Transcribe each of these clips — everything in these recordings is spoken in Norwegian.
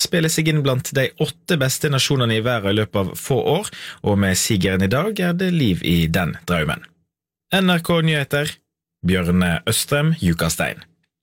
spille seg inn blant de 8 beste nasjonene i verden i løpet av få år, og med sigeren i dag det liv i den drømmen. NRK Nyheter, Bjørne Østrem, Jukastein.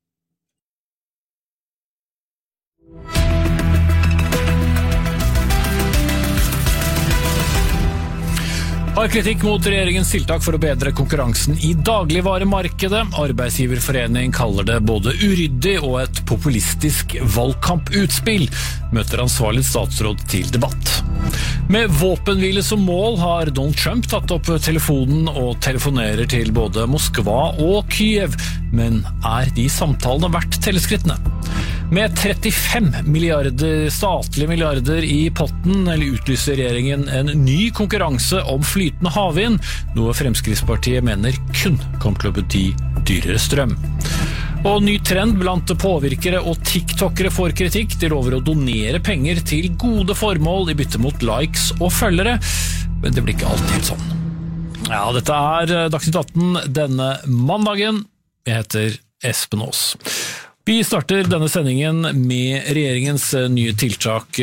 Har kritikk mot regjeringens tiltak for å bedre konkurransen i dagligvaremarkedet. Arbeidsgiverforening kaller det både uryddig og et populistisk valgkamputspill. Møter ansvarlig statsråd til debatt. Med våpenhvile som mål har Donald Trump tatt opp telefonen og telefonerer til både Moskva og Kyiv. Men de samtalene verdt teleskrittene? Med 35 statlige milliarder i potten utlyser regjeringen en ny konkurranse om flytende havvind, noe Fremskrittspartiet mener kun kommer til å bety dyrere strøm. Og ny trend blant påvirkere og TikTokere får kritikk. De lover å donere penger til gode formål i bytte mot likes og følgere, men det blir ikke alltid helt sånn. Ja, dette Dagsnytt 18 denne mandagen. Jeg heter Espen Aas. Vi starter denne sendingen med regjeringens nye tiltak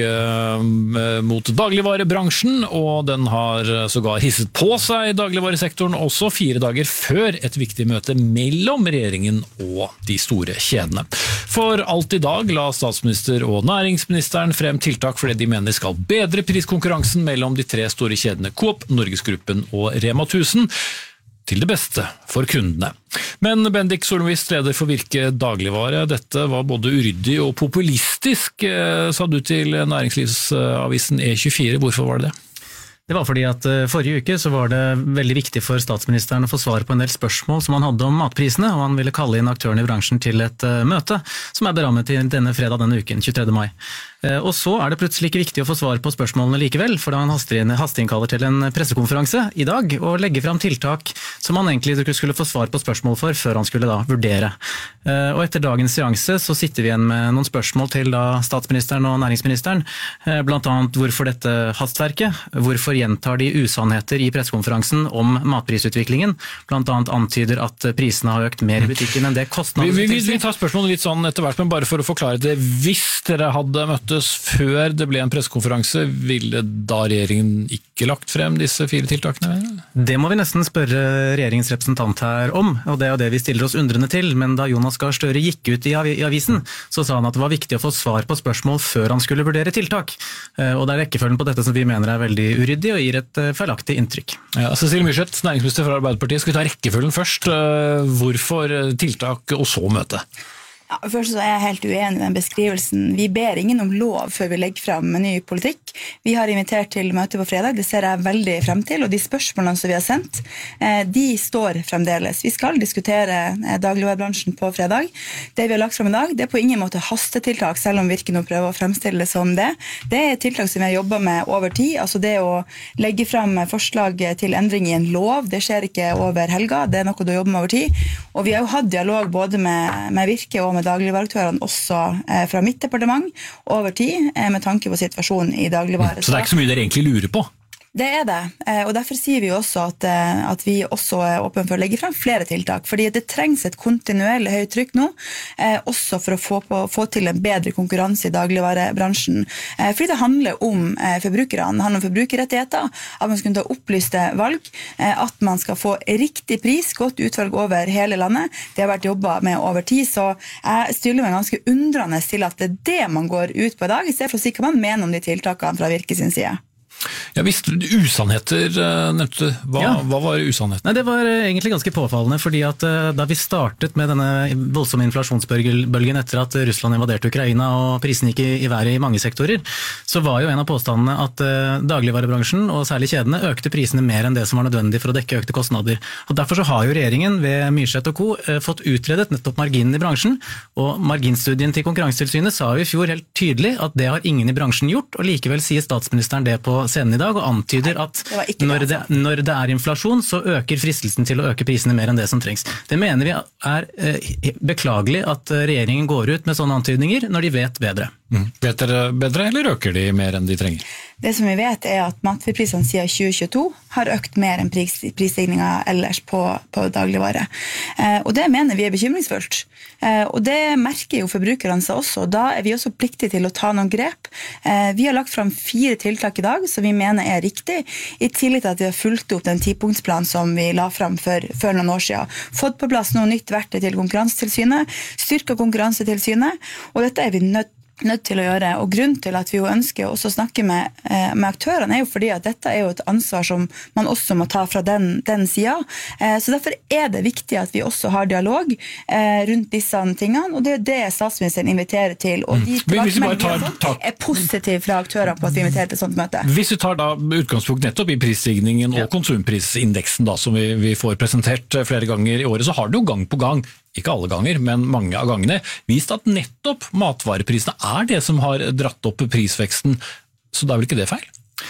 mot dagligvarebransjen, og den har sågar hisset på seg dagligvaresektoren også 4 dager før et viktig møte mellom regjeringen og de store kjedene. For alt i dag la statsminister og næringsministeren frem tiltak fordi de mener skal bedre priskonkurransen mellom de 3 store kjedene Coop, Norgesgruppen og Rema 1000, til det beste for kundene. Men Bendik Solomvist, leder for Virke Dagligvare, dette var både uryddig og populistisk, sa du til næringslivsavisen E24. Hvorfor var det det? Det var fordi at forrige uke så var det veldig viktig for statsministeren å få svar på en del spørsmål som han hadde om matprisene, og han ville kalle inn aktørene i bransjen til et møte som berammet til denne fredag denne uken, 23. mai. Og så det plutselig ikke viktig å få svar på spørsmålene likevel, for da han hasteinnkaller til en pressekonferanse i dag og legger frem tiltak som han egentlig skulle få svar på spørsmål for før han skulle da vurdere. Og etter dagens seanse så sitter vi igjen med noen spørsmål til da statsministeren og næringsministeren, blant annet hvorfor dette hastverket, hvorfor gjentar de usannheter i pressekonferansen om matprisutviklingen, blant annet antyder at prisene har økt mer i butikken enn det kostnadene. Vi tar spørsmålet litt sånn etter hvert, men bare for å forklare det. Hvis dere hadde møttes før det ble en pressekonferanse, ville da regjeringen ikke lagt frem disse 4 tiltakene? Det må vi nesten spørre regjeringens representant her om, og det det vi stiller oss undrende til, men da Jonas Gahr Støre gikk ut i avisen, så sa han at det var viktig å få svar på spørsmål før han skulle vurdere tiltak. Og det rekkefølgen på dette som vi mener veldig uryddig og gir et feilaktig inntrykk. Ja, Cecilie Myrseth, næringsminister fra Arbeiderpartiet, skal vi ta rekkefølgen først? Hvorfor tiltak og så møte? Ja, først så jeg helt uenig i den beskrivelsen. Vi ber ingen om lov før vi legger frem en ny politikk. Vi har invitert til møte på fredag, det ser jeg veldig frem til, og de spørsmålene som vi har sendt, de står fremdeles. Vi skal diskutere dagligvarebransjen på fredag. Det vi har lagt frem i dag, det på ingen måte hastetiltak, selv om Virke nå prøver å fremstille det som det. Det tiltak som vi har jobbet med over tid, altså det å legge frem forslag til endring i en lov, det skjer ikke over helga, det noe du jobber med over tid. Og vi har jo hatt dialog både med Virke og med dagligvareaktørene også fra mitt departement over tid, med tanke på situasjonen i dagligvare. Så det ikke så mye dere egentlig lurer på? Det det, og derfor sier vi også at vi også åpne for å legge frem flere tiltak, fordi det trengs et kontinuerlig høyt trykk nå, også for å få til en bedre konkurranse i dagligvarebransjen. Fordi det handler om forbrukerne, det handler om forbrukerrettigheter, at man skal kunne ta opplyste valg, at man skal få riktig pris, godt utvalg over hele landet. Det har vært jobbet med over tid, så jeg stiller meg ganske undrende til at det det man går ut på i dag, i stedet for å si hva man mener om de tiltakene fra Virke sin side. Ja, visst, usannheter nevnte du. Hva var usannheten? Nei, det var egentlig ganske påfallende, fordi at da vi startet med denne voldsomme inflasjonsbølgen etter at Russland invaderte Ukraina og prisen gikk i været i mange sektorer, så var jo en av påstandene at dagligvarebransjen, og særlig kjedene, økte prisene mer enn det som var nødvendig for å dekke økte kostnader. Og derfor så har jo regjeringen ved Myrseth og Co. Fått utredet nettopp marginen i bransjen, og marginstudien til Konkurransetilsynet sa jo i fjor helt tydelig at det har ingen i bransjen gjort, og likevel sier statsministeren det på scenen i dag og antyder at når det inflasjon, så øker fristelsen til å øke prisene mer enn det som trengs. Det mener vi beklagelig at regjeringen går ut med sånne antydninger når de vet bedre. Vet dere bedre, eller øker de mer enn de trenger? Det som vi vet at matvareprisene siden 2022 har økt mer enn prisstigningen ellers på dagligvare. Og det mener vi bekymringsfullt. Og det merker jo forbrukerne seg også, og da vi også pliktige til å ta noen grep. Vi har lagt fram 4 tiltak i dag som vi mener riktig, i tillegg til at vi har fulgt opp den 10-punktsplanen som vi la fram for noen år siden. Fått på plass noe nytt verktøy til Konkurransetilsynet, styrket Konkurransetilsynet, og dette vi nødt til å gjøre, og grunnen til at vi jo ønsker også å snakke med aktørene jo fordi at dette jo et ansvar som man også må ta fra den siden. Så derfor det viktig at vi også har dialog rundt disse tingene, og det det statsministeren inviterer til, og de tilbakemeldingene positive fra aktører på at vi inviterer til et sånt møte. Hvis vi tar da utgangspunkt nettopp i prisstigningen og konsumprisindeksen da, som vi får presentert flere ganger i året, så har det jo gang på gang, ikke alle ganger, men mange av gangene, vist at nettopp matvareprisene det som har dratt opp prisveksten, så da vel ikke det feil?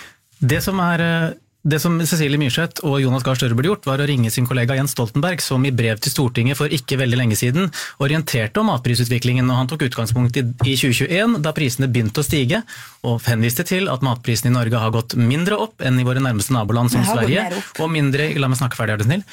Det som Cecilie Myrseth og Jonas Gahr Støre burde gjort, var å ringe sin kollega Jens Stoltenberg, som i brev til Stortinget for ikke veldig lenge siden orienterte om matprisutviklingen, og han tok utgangspunkt i 2021, da prisene begynte å stige, og henviste til at matprisene i Norge har gått mindre opp enn i våre nærmeste naboland som Sverige, og mindre, la meg snakke ferdig, snill,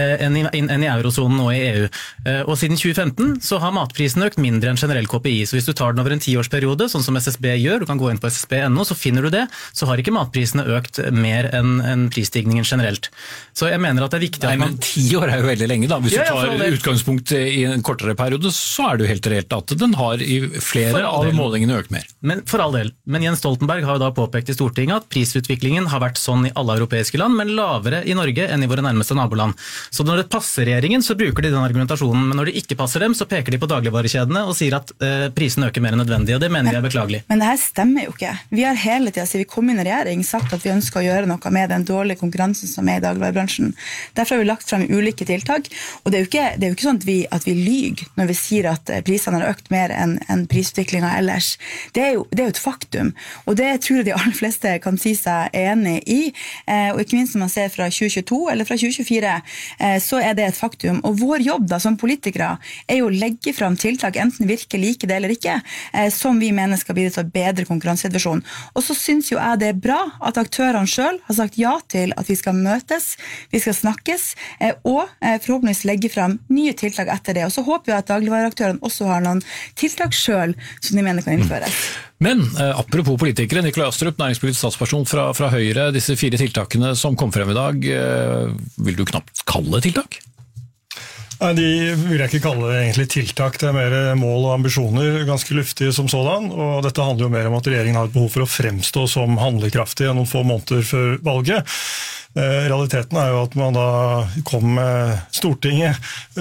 enn i eurozonen og i EU. Og siden 2015 så har matprisen økt mindre enn generell KPI, så hvis du tar den over en 10-årsperiode, sånn som SSB gjør, du kan gå inn på ssb.no, så finner du det, så har ikke matprisene økt mer enn prisstigningen generelt. Så jeg mener at det viktig at men 10 år jo veldig lenge da. Hvis du tar utgangspunkt i en kortere periode, så det jo helt reelt at den har i flere av målingene økt mer. Men for all del. Men Jens Stoltenberg har jo da påpekt i Stortinget at prisutviklingen har vært sånn i alle europeiske land, men lavere i Norge enn i våre nærmeste naboland. Så når det passer regjeringen, så bruker de den argumentasjonen, men når det ikke passer dem, så peker de på dagligvarekjedene og sier at prisen øker mer enn nødvendig, og det mener vi beklagelig. Men det her stemmer jo ikke. Vi har hele tiden, siden vi kom inn i regjering, sagt at vi ønsker å gjøre noe med den dårlige konkurransen som i dagligvarebransjen. Derfor har vi lagt frem ulike tiltak, og det jo ikke sånn at vi lyger når vi sier at prisene har økt mer enn prisutviklingen ellers. Det jo et faktum, og det tror jeg de aller fleste kan si seg enig i, og ikke minst når man ser fra 2022 eller fra 2024, så det et faktum. Og vår jobb da som politikere jo å legge frem tiltak, enten virker like det eller ikke, som vi mener skal bidra til å bedre konkurransesituasjonen. Og så synes jo jeg det bra at aktørene selv har sagt ja til at vi skal møtes, vi skal snakkes, og forhåpentligvis legge frem nye tiltak etter det. Og så håper jeg at dagligvareaktørene også har noen tiltak selv som de mener kan innføres. Men apropos politikere, Nikolai Astrup, næringspolitisk statsperson fra Høyre, disse 4 tiltakene som kom frem i dag, vil du knapt kalle tiltak? Nei, de vil jeg ikke kalle egentlig tiltak, det mer mål og ambisjoner, ganske luftige som sådan, og dette handler jo mer om at regjeringen har et behov for å fremstå som handlekraftig noen få måneder før valget. Realiteten jo at man da kom med Stortinget,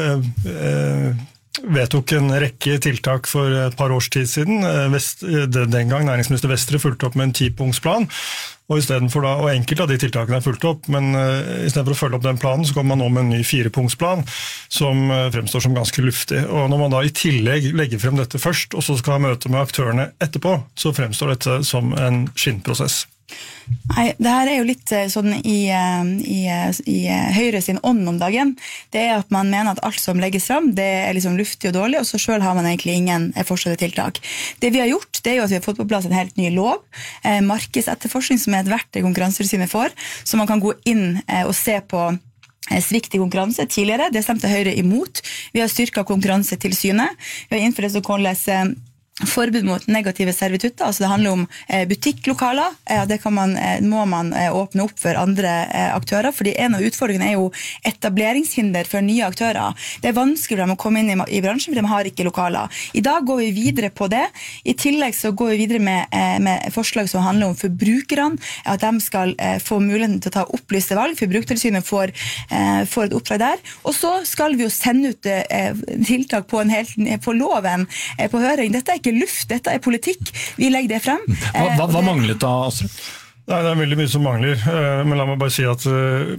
vedtok en rekke tiltak for et par års tid siden. Den gang næringsminister Vestre fulgte opp med en 10-punktsplan, og og enkelte av de tiltakene fulgt opp, men i stedet for å følge opp den planen, så kommer man nå med en ny 4-punktsplan, som fremstår som ganske luftig. Og når man da i tillegg legger frem dette først, og så skal ha møte med aktørene etterpå, så fremstår dette som en skinnprosess. Nei, det her jo litt sånn i Høyre sin ånd om dagen. Det at man mener at alt som legges frem, det liksom luftig og dårlig, og så selv har man egentlig ingen fortsatte tiltak. Det vi har gjort, det jo at vi har fått på plass en helt ny lov, markedsetterforskning, som et verktøy Konkurransetilsynet får, så man kan gå inn og se på svikt i konkurranse tidligere. Det stemte Høyre imot. Vi har styrket Konkurransetilsynet. Vi har innført det som kalles forbud mot negative servitutter, altså det handler om butikklokaler, det må man åpne opp for andre aktører, fordi en av utfordringene jo etableringshinder for nye aktører. Det vanskelig å komme inn i bransjen, for de har ikke lokaler. I dag går vi videre på det. I tillegg så går vi videre med forslag som handler om forbrukerne, at de skal få muligheten til å ta opplyste valg. Forbrukertilsynet får et oppdrag der, og så skal vi jo sende ut tiltak på loven på høring. Dette ikke luft, dette politikk. Vi legger det frem. Hva manglet da, Astrup? Nei, det veldig mye som mangler, men la meg bare si at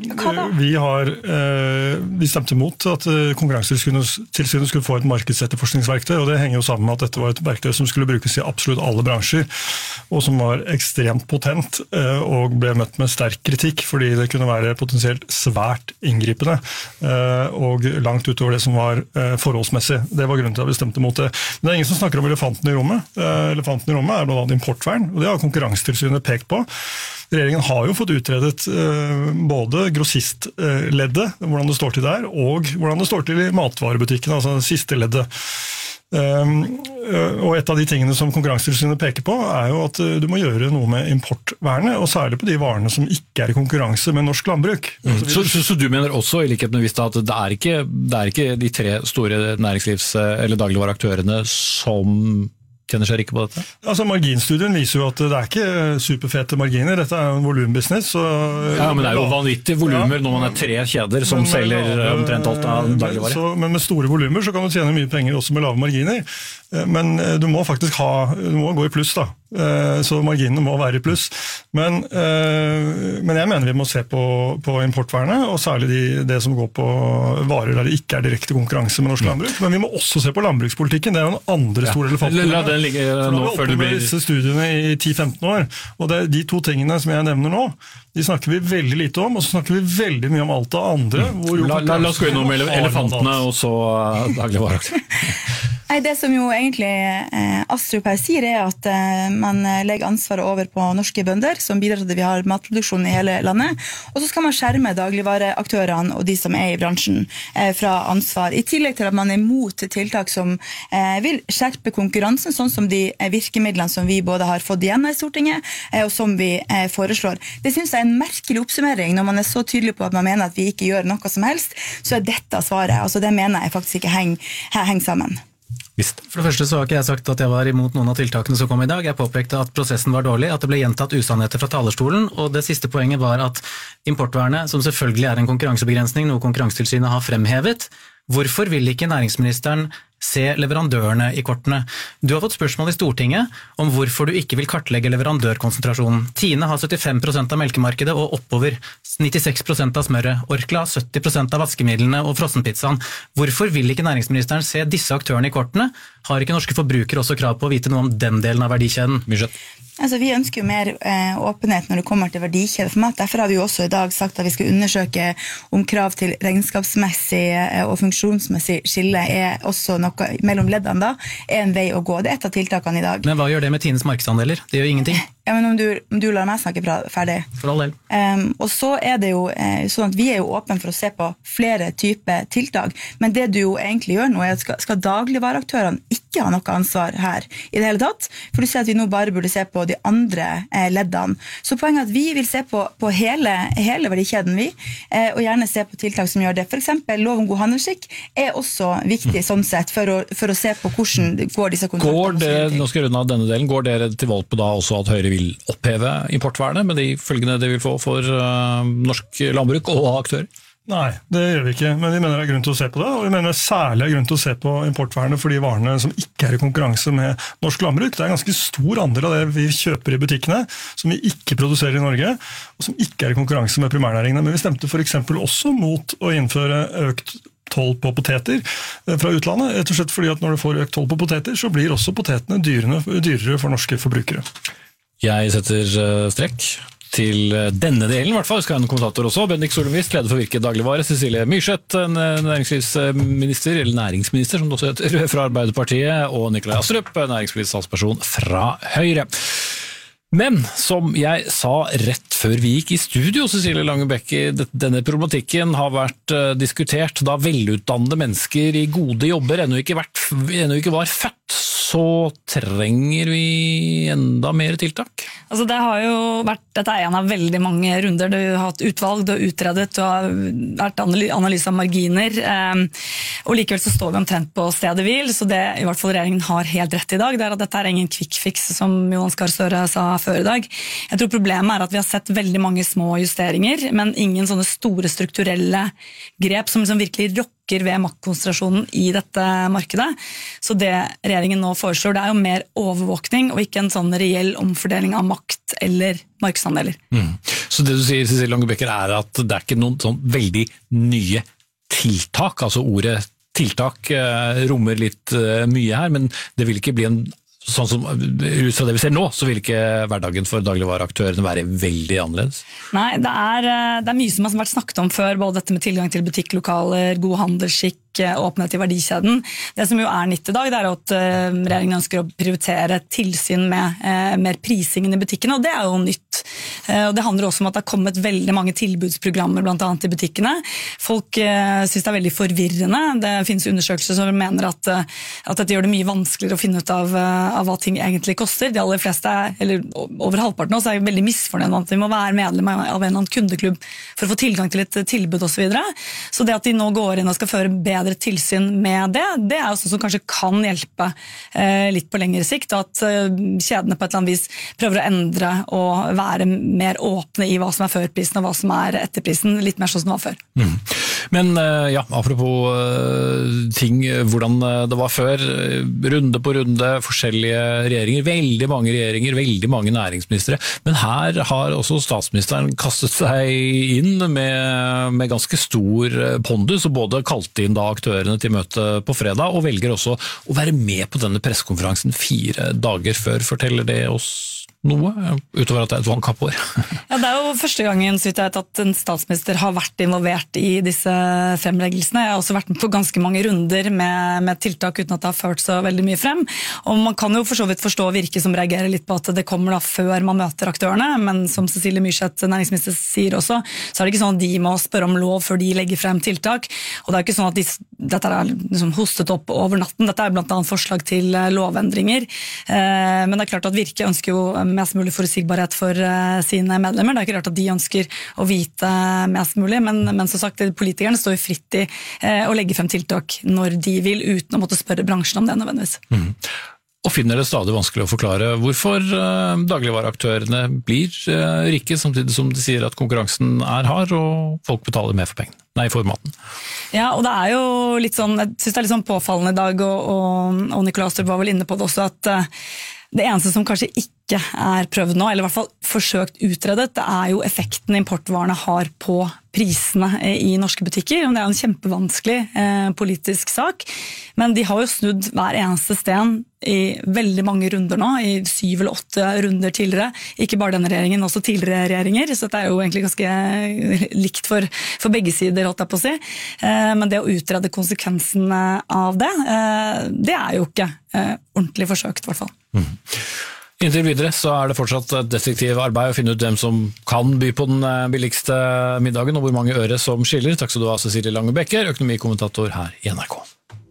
vi stemte mot at Konkurransetilsynet skulle få et markedsetterforskningsverktøy, og det henger jo sammen med at dette var et verktøy som skulle brukes i absolutt alle bransjer, og som var ekstremt potent og ble møtt med sterk kritikk, fordi det kunne være potensielt svært inngripende og langt utover det som var forholdsmessig. Det var grunnen til at vi stemte mot det. Men det ingen som snakker om elefanten i rommet. Elefanten i rommet blant annet importvern, og det har Konkurransetilsynet pekt på. Regjeringen har jo fått utredet både grossistleddet, hvordan det står til der, og hvordan det står til i matvarebutikken, altså siste leddet. Og et av de tingene som Konkurransetilsynet peker på jo at du må gjøre noe med importvernet, og særlig på de varene som ikke i konkurranse med norsk landbruk. Så du mener også, i likhet med Vista, at det er ikke de 3 store næringslivs- eller dagligvareaktørene som tjener seg ikke på dette? Altså Marginstudien viser jo at det ikke superfete marginer, dette jo en volumbusiness. Ja, men det jo vanvittige volumer når man 3 kjeder som selger omtrent alt av dagligvare. Men med store volumer så kan du tjene mye penger også med lave marginer, men du må faktisk du må gå i pluss da. Så marginene må være i pluss. Men jeg mener vi må se på importvernet, og særlig det som går på varer der det ikke direkte konkurranse med norsk landbruk. Men vi må også se på landbrukspolitikken, det jo en andre store elefanten. La den ligge nå før det blir... disse studiene i 10-15 år, og det de 2 tingene som jeg nevner nå, de snakker vi veldig lite om, og så snakker vi veldig mye om alt det andre. La oss gå innom elefantene, og så dagligvareaktører. Det som jo egentlig Astrup her sier at man legger ansvaret over på norske bønder, som bidrar til at vi har matproduksjon i hele landet, og så skal man skjerme dagligvareaktørene og de som i bransjen fra ansvar, i tillegg til at man imot tiltak som vil skjerpe konkurransen, sånn som de virkemidlene som vi både har fått igjen i Stortinget, og som vi foreslår. Det synes jeg en merkelig oppsummering, når man så tydelig på at man mener at vi ikke gjør noe som helst, så dette svaret. Altså det mener jeg faktisk ikke henger sammen. For det første så har ikke jeg sagt at jeg var imot noen av tiltakene som kom i dag. Jeg påpekte at prosessen var dårlig, at det ble gjentatt usannheter fra talerstolen, og det siste poenget var at importvernet, som selvfølgelig en konkurransebegrensning, noe Konkurransetilsynet har fremhevet, hvorfor vil ikke næringsministeren se leverandørene i kortene? Du har fått spørsmål i Stortinget om hvorfor du ikke vil kartlegge leverandørkonsentrasjonen. Tine har 75% av melkemarkedet og oppover 96% av smøret. Orkla har 70% av vaskemidlene og frossenpizzaen. Hvorfor vil ikke næringsministeren se disse aktørene i kortene? Har ikke norske forbrukere også krav på å vite noe om den delen av verdikjeden? Altså, vi ønsker jo mer åpenhet når det kommer til verdikjede for mat. Derfor har vi jo også i dag sagt at vi skal undersøke om krav til regnskapsmessig og funksjonsmessig skille også noe mellom leddene da, en vei å gå. Det et av tiltakene i dag. Men hva gjør det med Tines markedsandeler? Det gjør ingenting. Ja, men om du lar meg snakke ferdig. For all del. Og så det jo sånn at vi jo åpne for å se på flere typer tiltak, men det du jo egentlig gjør nå at skal dagligvareaktørene ikke ha noe ansvar her i det hele tatt, for du ser at vi nå bare burde se på de andre leddene. Så poenget at vi vil se på hele verdikjeden vi, og gjerne se på tiltak som gjør det. For eksempel lov om god handelsskikk også viktig sånn sett for å se på hvordan går disse kontraktene. Nå skal jeg runde av denne delen. Går dere til valg på da også at Høyre vil oppheve importvernet med de følgene det vil få for norsk landbruk og aktører? Nei, det gjør vi ikke, men vi mener det grunn til å se på det, og vi mener særlig grunn til å se på importvernet for de varene som ikke i konkurranse med norsk landbruk. Det en ganske stor andel av det vi kjøper i butikkene, som vi ikke produserer i Norge, og som ikke i konkurranse med primærnæringene. Men vi stemte for eksempel også mot å innføre økt toll på poteter fra utlandet, rett og slett fordi at når du får økt toll på poteter, så blir også potetene dyrere for norske forbrukere. Jeg setter strekk til denne delen, i hvert fall. Vi skal ha en kommentator også. Bendik Solomvist, leder for Virke Dagligvare. Cecilie Myrseth, næringslivsminister, eller næringsminister, som det også heter, fra Arbeiderpartiet. Og Nikolai Astrup, næringspolitisk talsperson fra Høyre. Men som jeg sa rett før vi gikk i studio, Cecilie Langebæk, denne problematikken har vært diskutert da velutdannede mennesker i gode jobber ennå ikke var født. Så trenger vi enda mer tiltak? Altså dette en av veldig mange runder. Du har hatt utvalg, du har utredet, du har vært analyse av marginer, og likevel så står vi omtrent på stedet hvil, så det i hvert fall regjeringen har helt rett i dag, det at dette ingen quick fix, som Johan Gahr Støre sa før i dag. Jeg tror problemet at vi har sett veldig mange små justeringer, men ingen sånne store strukturelle grep som virkelig rokker ved maktkonsentrasjonen i dette markedet. Så det regjeringen nå foreslår, det jo mer overvåkning og ikke en sånn reell omfordeling av makt makt eller markedsandeler. Så det du sier, Cecilie Lange Bekker, at det ikke noen sånn veldig nye tiltak, altså ordet tiltak rommer litt mye her, men det vil ikke bli sånn som ut fra det vi ser nå, så vil ikke hverdagen for dagligvareaktørene være veldig annerledes? Nei, det er mye som har vært snakket om før, både dette med tilgang til butikklokaler, god handelsskikk, åpenhet i verdikjeden. Det som jo nytt i dag, det at regjeringen ønsker å prioritere tilsyn med mer prisingen i butikkene, og det jo nytt. Og det handler også om at det har kommet veldig mange tilbudsprogrammer blant annet i butikkene. Folk synes det veldig forvirrende. Det finnes undersøkelser som mener at dette gjør det mye vanskeligere å finne ut av hva ting egentlig koster. De aller fleste, eller over halvparten også, veldig misfornøyd med at vi må være medlem av en eller annen kundeklubb for å få tilgang til et tilbud og så videre. Så det at de nå går inn og skal føre bedre tilsyn med det jo sånn som kanskje kan hjelpe litt på lengre sikt, at kjedene på et eller annet vis prøver å endre og være mer åpne i hva som førprisen og hva som etterprisen, litt mer sånn som det var før. Men ja, apropos ting, hvordan det var før, runde på runde, forskjellige regjeringer, veldig mange næringsministre, men her har også statsministeren kastet seg inn med ganske stor pondus, og både kalte inn da aktørene til møte på fredag, og velger også å være med på denne pressekonferansen 4 dager før. Forteller det oss noe, utover at det et vannkappår? Ja, det jo første gangen så vidt jeg vet at en statsminister har vært involvert i disse fremleggelsene. Jeg har også vært med på ganske mange runder med tiltak uten at det har ført så veldig mye frem. Og man kan jo for så vidt forstå Virke som reagerer litt på at det kommer da før man møter aktørene, men som Cecilie Myrseth, næringsminister, sier også, så det ikke sånn at de må spørre om lov før de legger frem tiltak. Og det jo ikke sånn at dette liksom hostet opp over natten. Dette blant annet forslag til lovendringer. Men det klart at Virke ønsker jo mest mulig forutsigbarhet for sine medlemmer. Det ikke rart at de ønsker å vite mest mulig, men som sagt, politikerne står jo fritt i å legge frem tiltak når de vil, uten å måtte spørre bransjen om det nødvendigvis. Og finner det stadig vanskelig å forklare hvorfor dagligvareaktørene blir rike, samtidig som de sier at konkurransen hard, og folk betaler mer for maten. Ja, og det jo litt sånn, jeg synes det litt sånn påfallende i dag, og Nicolai Astrup var vel inne på det også, at det eneste som kanskje ikke prøvd nå, eller i hvert fall forsøkt utredet, det jo effekten importvarene har på prisene i norske butikker. Det en kjempevanskelig politisk sak, men de har jo snudd hver eneste sten i veldig mange runder nå, i 7 eller 8 runder tidligere. Ikke bare denne regjeringen, også tidligere regjeringer, så det jo egentlig ganske likt for begge sider, holdt jeg på å si. Men det å utrede konsekvensene av det jo ikke ordentlig forsøkt, i hvert fall. Inntil videre så det fortsatt et detektivarbeid å finne ut hvem som kan by på den billigste middagen, og hvor mange øre som skiller. Takk skal du ha, Cecilie Lange Bekker, økonomikommentator her i NRK.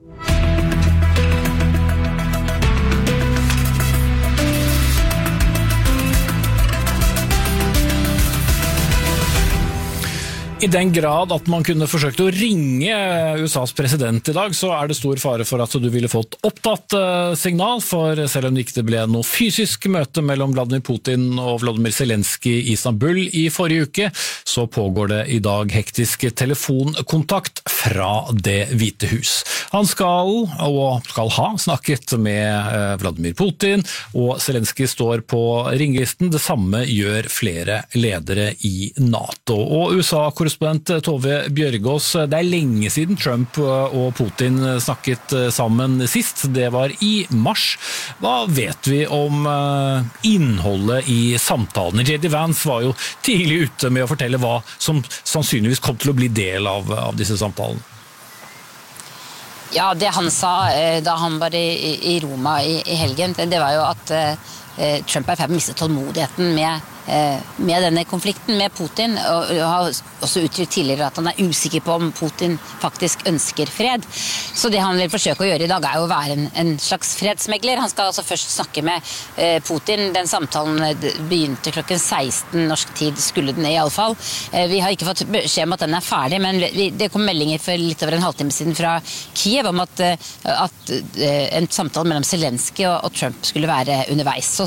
I den grad at man kunne forsøkt å ringe USAs president i dag, så det stor fare for at du ville fått opptatt signal, for selv om det ikke ble noe fysisk møte mellom Vladimir Putin og Volodymyr Zelenskyj i Istanbul i forrige uke, så pågår det i dag hektisk telefonkontakt fra Det hvite hus. Han skal ha snakket med Vladimir Putin, og Zelenskyj står på ringlisten. Det samme gjør flere ledere i NATO. Og USA-korrespondent Tove Bjørgaas, det lenge siden Trump og Putin snakket sammen sist. Det var i mars. Hva vet vi om innholdet i samtalene? J.D. Vance var jo tidlig ute med å fortelle hva som sannsynligvis kom til å bli del av disse samtalene. Ja, det han sa da han var i Roma i helgen, det var jo at Trump i ferd med å miste tålmodigheten med denne konflikten med Putin, og har også uttrykt tidligere at han usikker på om Putin faktisk ønsker fred. Så det han vil forsøke å gjøre i dag jo å være en slags fredsmegler. Han skal altså først snakke med Putin. Den samtalen begynte klokken 16 norsk tid, skulle den i alle fall. Vi har ikke fått beskjed om at den ferdig, men det kom meldinger for litt over en halvtime siden fra Kiev om at en samtale mellom Zelenskyj og Trump skulle være underveis. Så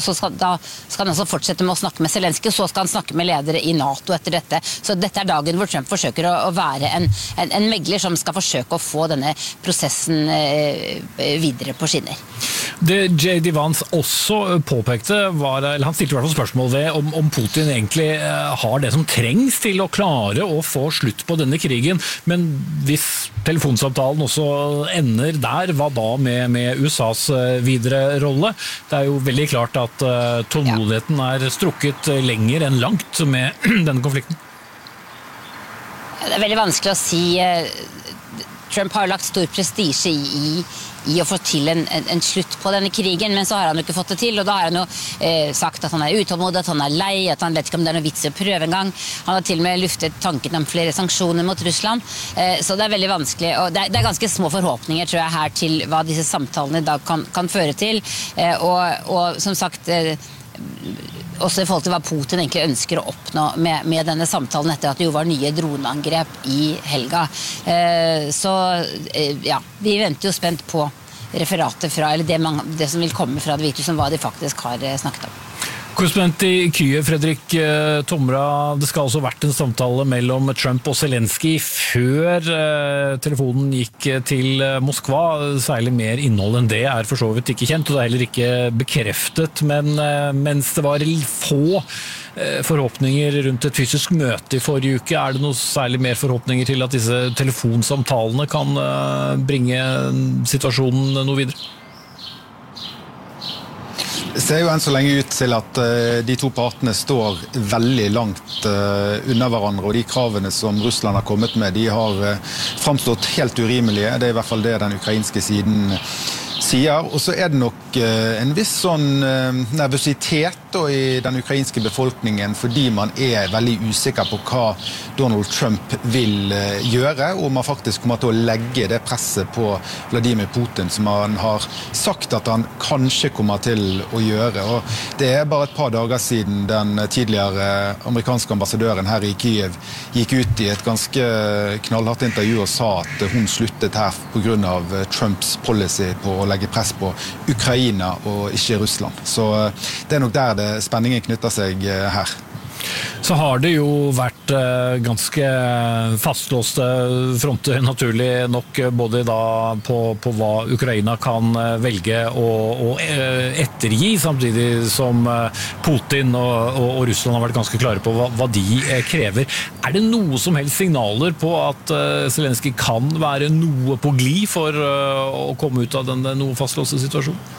så skal han også fortsette med å snakke med Zelensky, og så skal han snakke med ledere i NATO etter dette. Så dette dagen hvor Trump forsøker å være en megler som skal forsøke å få denne prosessen videre på skinner. Det J.D. Vance også påpekte han stilte i hvert fall spørsmål ved om Putin egentlig har det som trengs til å klare å få slutt på denne krigen, men hvis telefonsamtalen også ender der, hva da med USAs videre rolle? Det jo veldig klart at tålmodigheten strukket lenger enn langt med denne konflikten. Det veldig vanskelig å si. Trump har lagt stor prestisje i å få til en slutt på denne krigen, men så har han jo ikke fått det til, og da har han jo sagt at han utålmodig, at han lei, at han vet ikke om det noe vits i å prøve en gang. Han har til og med luftet tanken om flere sanksjoner mot Russland, så det veldig vanskelig, og det ganske små forhåpninger, tror jeg, her til hva disse samtalene i dag kan føre til, og som sagt, også i forhold til hva Putin egentlig ønsker å oppnå med denne samtalen etter at det jo var nye droneangrep i helga. Så ja, vi venter jo spent på referater fra, eller det som vil komme fra Det hvite hus, som hva de faktisk har snakket om. Korrespondent i Kyiv, Fredrik Tomra, det skal altså vært en samtale mellom Trump og Zelensky før telefonen gikk til Moskva. Særlig mer innhold enn det for så vidt ikke kjent, og det heller ikke bekreftet, men mens det var få forhåpninger rundt et fysisk møte i forrige uke, det noe særlig mer forhåpninger til at disse telefonsamtalene kan bringe situasjonen noe videre? Det ser jo enn så lenge ut til at de to partene står veldig langt unna hverandre, og de kravene som Russland har kommet med, de har framstått helt urimelige. Det i hvert fall det den ukrainske siden sier, og så det nok en viss sånn nervøsitet i den ukrainske befolkningen, fordi man veldig usikker på hva Donald Trump vil gjøre, og man faktisk kommer til å legge det presset på Vladimir Putin, som han har sagt at han kanskje kommer til å gjøre. Og det bare et par dager siden den tidligere amerikanske ambassadøren her i Kyiv gikk ut i et ganske knallhardt intervju og sa at hun sluttet her på grunn av Trumps policy på å legge press på Ukraina og ikke Russland. Så det nok der spenningen knytter seg her. Så har det jo vært ganske fastlåste fronter, naturlig nok, både da på hva Ukraina kan velge å ettergi, samtidig som Putin og Russland har vært ganske klare på hva de krever. Det noe som helst signaler på at Zelensky kan være noe på glid for å komme ut av den noe fastlåste situasjonen?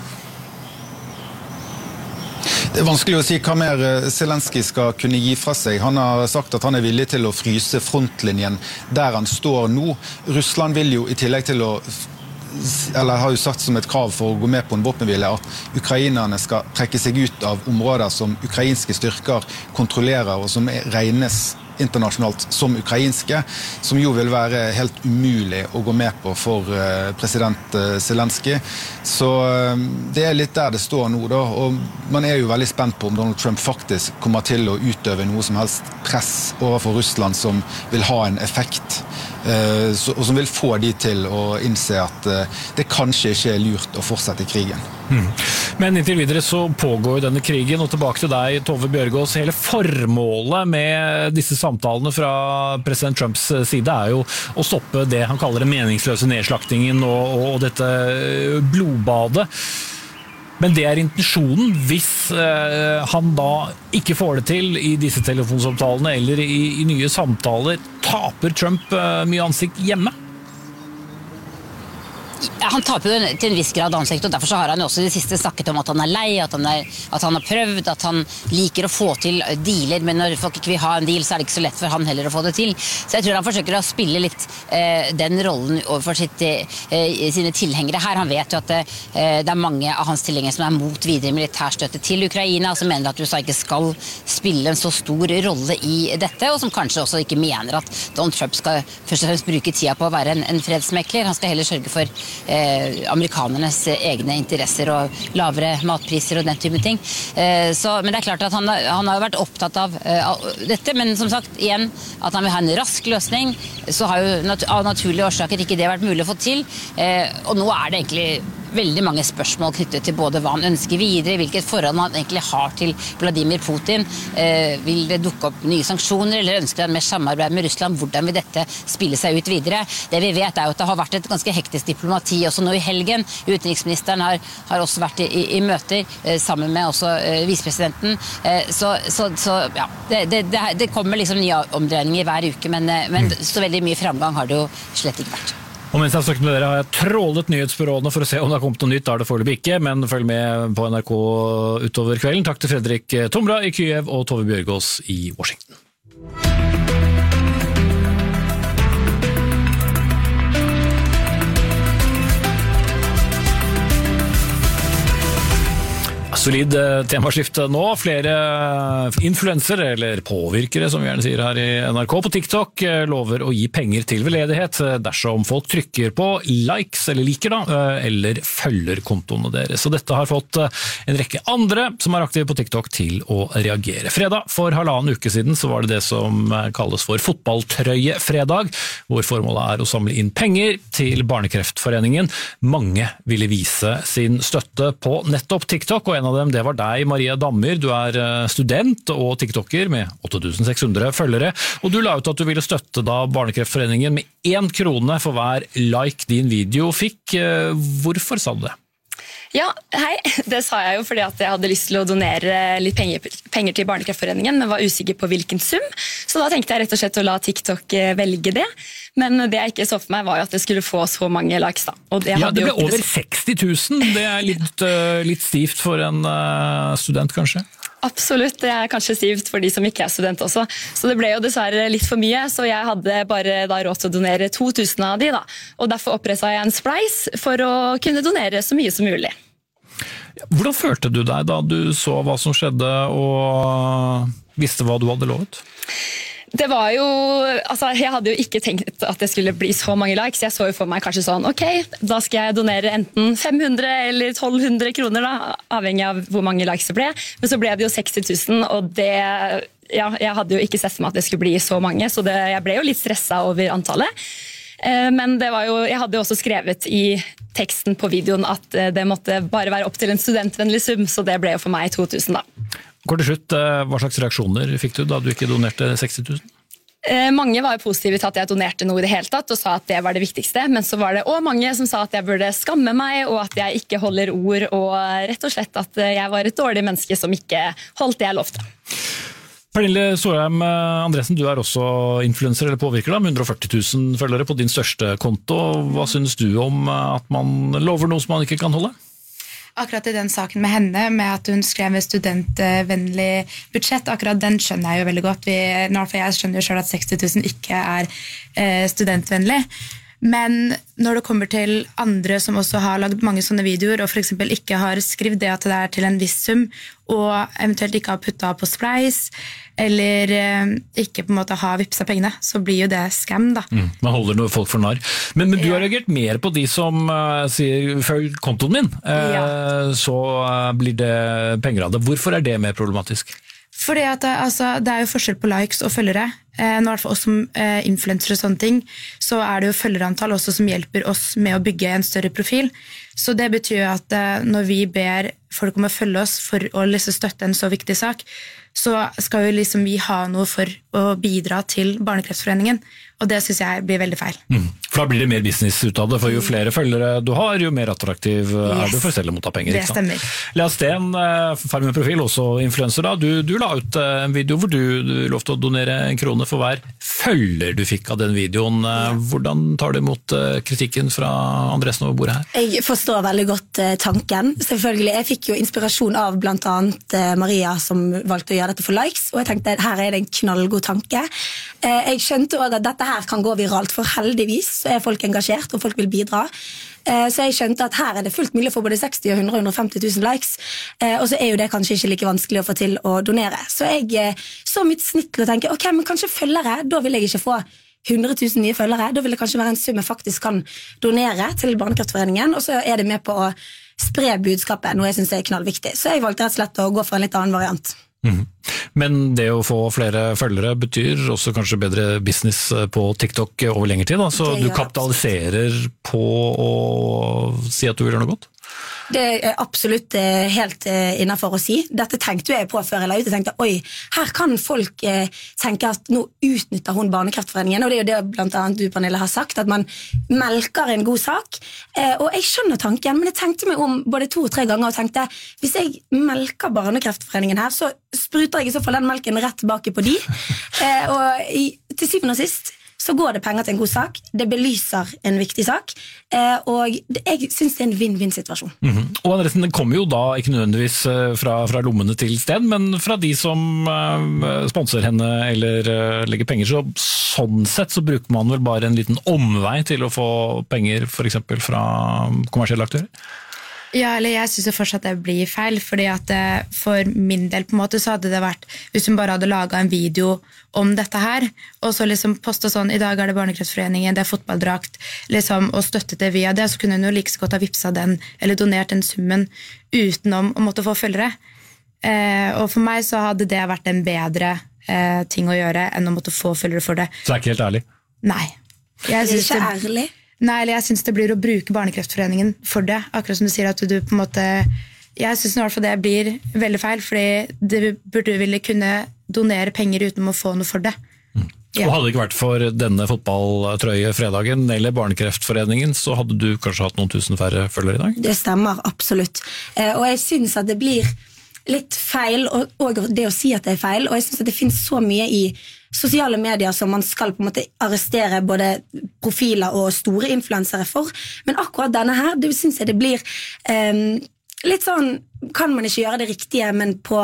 Det vanskelig å si hva mer Zelensky skal kunne gi fra seg. Han har sagt at han villig til å fryse frontlinjen der han står nå. Russland vil jo i tillegg til eller har jo sagt som et krav for å gå med på en våpenhvile at ukrainerne skal trekke seg ut av områder som ukrainske styrker kontrollerer og som regnes internasjonalt som ukrainske, som jo vil være helt umulig å gå med på for president Zelensky. Så det litt der det står nå da, og man jo veldig spent på om Donald Trump faktisk kommer til å utøve noe som helst press overfor Russland som vil ha en effekt, og som vil få de til å innse at det kanskje ikke lurt å fortsette krigen. Men inntil videre så pågår denne krigen, og tilbake til deg, Tove Bjørgaas. Hele formålet med disse samtalene fra president Trumps side jo å stoppe det han kaller den meningsløse nedslaktingen og dette blodbadet. Men det intensjonen. Hvis han da ikke får det til i disse telefonsamtalene eller i nye samtaler, taper Trump mye ansikt hjemme? Han taper jo til en viss grad ansikt, og derfor så har han jo også i det siste snakket om at han lei, at han har prøvd, at han liker å få til dealer, men når folk ikke vil ha en deal, så det ikke så lett for han heller å få det til. Så jeg tror han forsøker å spille litt den rollen overfor sine tilhengere her. Han vet jo at det mange av hans tilhengere som mot videre militærstøtte til Ukraina, som mener at USA ikke skal spille en så stor rolle i dette, og som kanskje også ikke mener at Donald Trump skal først og fremst bruke tida på å være en fredsmekler. Han skal heller sørge for amerikanernes egne interesser og lavere matpriser og den type ting. Men det klart at han har vært opptatt av dette, men som sagt, igjen, at han vil ha en rask løsning, så har jo av naturlige årsaker ikke det vært mulig å få til. Og nå det egentlig veldig mange spørsmål knyttet til både hva han ønsker videre, hvilket forhold han egentlig har til Vladimir Putin. Vil det dukke opp nye sanksjoner, eller ønsker han mer samarbeid med Russland? Hvordan vil dette spille seg ut videre? Det vi vet jo at det har vært et ganske hektisk diplomati også nå i helgen. Utenriksministeren har også vært i møter sammen med også visepresidenten. Så ja, det kommer liksom nye omdreininger hver uke, men så veldig mye framgang har det jo slett ikke vært. Og mens jeg har snakket med dere har jeg trålet nyhetsbyråene for å se om det har kommet noe nytt, da er det foreløpig ikke, men følg med på NRK utover kvelden. Takk til Fredrik Tomra i Kyiv og Tove Bjørgaas i Washington. Solid temaskifte nå. Flere influensere, eller påvirkere som vi gjerne sier her i NRK på TikTok, lover å gi penger til veldedighet dersom folk trykker på likes eller liker eller følger kontoene deres. Så dette har fått en rekke andre som er aktive på TikTok til å reagere. Fredag for 1,5 uke siden så var det som kalles for fotballtrøyefredag, hvor formålet er å samle inn penger til Barnekreftforeningen. Mange ville vise sin støtte på nettopp TikTok, og en av dem, det var deg, Maria Dammer. Du er student og TikToker med 8600 følgere, og du la ut at du ville støtte da Barnekreftforeningen med 1 krone for hver like din video fikk. Hvorfor sa du det? Ja, hei. Det sa jeg jo fordi at jeg hadde lyst til å donere litt penger til Barnekreftforeningen, men var usikker på hvilken sum. Så da tenkte jeg rett og slett å la TikTok velge det. Men det jeg ikke så for meg var jo at det skulle få så mange likes da. Og det ble over 60 000. Det er litt stivt for en student, kanskje? Absolutt, det er kanskje stivt for de som ikke er student også. Så det ble jo dessverre litt for mye, så jeg hadde bare da råd til å donere 2000 av de da. Og derfor opprettet jeg en spleis for å kunne donere så mye som mulig. Hvordan følte du deg da du så hva som skjedde og visste hva du hadde lovet? Det var jo, jeg hadde jo ikke tenkt at det skulle bli så mange likes. Jeg så jo for meg kanskje sånn, ok, da skal jeg donere enten 500 eller 1200 kroner da, avhengig av hvor mange likes det ble. Men så ble det jo 60 000, og jeg hadde jo ikke sett for meg at det skulle bli så mange, så jeg ble jo litt stresset over antallet. Men det var jo, jeg hadde jo også skrevet i teksten på videoen at det måtte bare være opp til en studentvennlig sum, så det ble jo for meg 2000 da. Kort til slutt, hva slags reaksjoner fikk du da du ikke donerte 60 000? Mange var jo positive til at jeg donerte noe i det hele tatt, og sa at det var det viktigste, men så var det også mange som sa at jeg burde skamme meg, og at jeg ikke holder ord, og rett og slett at jeg var et dårlig menneske som ikke holdt det jeg lovte. Pernille Sårheim Andresen, du er også influencer eller påvirker da, med 140 000 følgere på din største konto. Hva synes du om at man lover noe som man ikke kan holde? Akkurat i den saken med henne, med at hun skrev studentvennlig budsjett, akkurat den skjønner jeg jo veldig godt. For jeg skjønner jo selv at 60 000 ikke er studentvennlig. Men når det kommer til andre som også har laget mange sånne videoer, og for eksempel ikke har skrevet det at det er til en viss sum, og eventuelt ikke har puttet på spleis, eller ikke på en måte har vippset pengene, så blir jo det scam da. Man holder noe folk for narr. Men du har reagert mer på de som sier følg kontoen min, så blir det penger av det. Hvorfor er det mer problematisk? Fordi at det er jo forskjell på likes og følgere. Nå er det for oss som influencer og sånne ting, så er det jo følgerantall også som hjelper oss med å bygge en større profil. Så det betyr jo at når vi ber folk om å følge oss for å liksom støtte en så viktig sak, så skal jo liksom vi ha noe for å bidra til Barnekreftforeningen, og det synes jeg blir veldig feil. For da blir det mer business ut av det, for jo flere følgere du har, jo mer attraktiv er du for selv å motta penger. Det stemmer. Lea Steen, ferdig med profil, også influencer da, du la ut en video hvor du lovte å donere 1 krone for hver følger du fikk av den videoen. Hvordan tar du imot kritikken fra Andresen over bordet her? Jeg forstår veldig godt tanken, selvfølgelig. Jeg fikk jo inspirasjon av blant annet Maria som valgte å gjøre dette for likes, og jeg tenkte her er det en knallgod tanke. Jeg skjønte også at dette her kan gå viralt, for heldigvis så er folk engasjert og folk vil bidra. Så jeg skjønte at her er det fullt mulig å få både 60 000 og 150 000 likes, og så er jo det kanskje ikke like vanskelig å få til å donere. Så jeg så mitt snitt til å tenke, ok, men kanskje følgere, da vil jeg ikke få 100 000 nye følgere, da vil det kanskje være en sum jeg faktisk kan donere til Barnekreftforeningen, og så er det med på å spre budskapet, noe jeg synes er knallviktig. Så jeg valgte rett og slett å gå for en litt annen variant. Men det å få flere følgere betyr også kanskje bedre business på TikTok over lengre tid, da. Så du kapitaliserer på å si at du vil gjøre noe godt? Det absolutt helt innenfor å si. Dette tenkte jeg på før jeg la ut. Jeg tenkte, oi, her kan folk tenke at nå utnytter hun Barnekreftforeningen, og det jo det blant annet du, Pernille, har sagt, at man melker en god sak. Og jeg skjønner tanken, men jeg tenkte meg om både 2 og 3 ganger og tenkte, hvis jeg melker Barnekreftforeningen her, så spruter jeg I så fall den melken rett tilbake på de. Og til syvende og sist så går det penger til en god sak, det belyser en viktig sak, og jeg synes det en vinn-vinn-situasjon. Og resten kommer jo da ikke nødvendigvis fra lommene til Sten, men fra de som sponser henne eller legger penger, så sånn sett så bruker man vel bare en liten omvei til å få penger for eksempel fra kommersielle aktører? Ja, eller jeg synes fortsatt det blir feil, fordi at for min del på en måte så hadde det vært, hvis hun bare hadde laget en video om dette her, og så liksom postet sånn, I dag det Barnekreftforeningen, det fotballdrakt, liksom, og støttet det via det, så kunne hun jo like så godt ha vipset den, eller donert den summen, utenom å måtte få følgere. Og for meg så hadde det vært en bedre ting å gjøre, enn å måtte få følgere for det. Så det ikke helt ærlig? Nei. Jeg synes det ikke ærlig? Nei, eller jeg synes det blir å bruke Barnekreftforeningen for det, akkurat som du sier at du på en måte, jeg synes I hvert fall det blir veldig feil, fordi du burde ville kunne donere penger uten å få noe for det. Ja. Og hadde det ikke vært for denne fotballtrøye fredagen eller Barnekreftforeningen, så hadde du kanskje hatt noen tusen færre følgere I dag? Det stemmer, absolutt. Og jeg synes at det blir litt feil, og det å si at det feil, og jeg synes at det finnes så mye I sosiale medier som man skal på en måte arrestere både profiler og store influensere for, men akkurat denne her, det synes jeg det blir litt sånn, kan man ikke gjøre det riktige, men på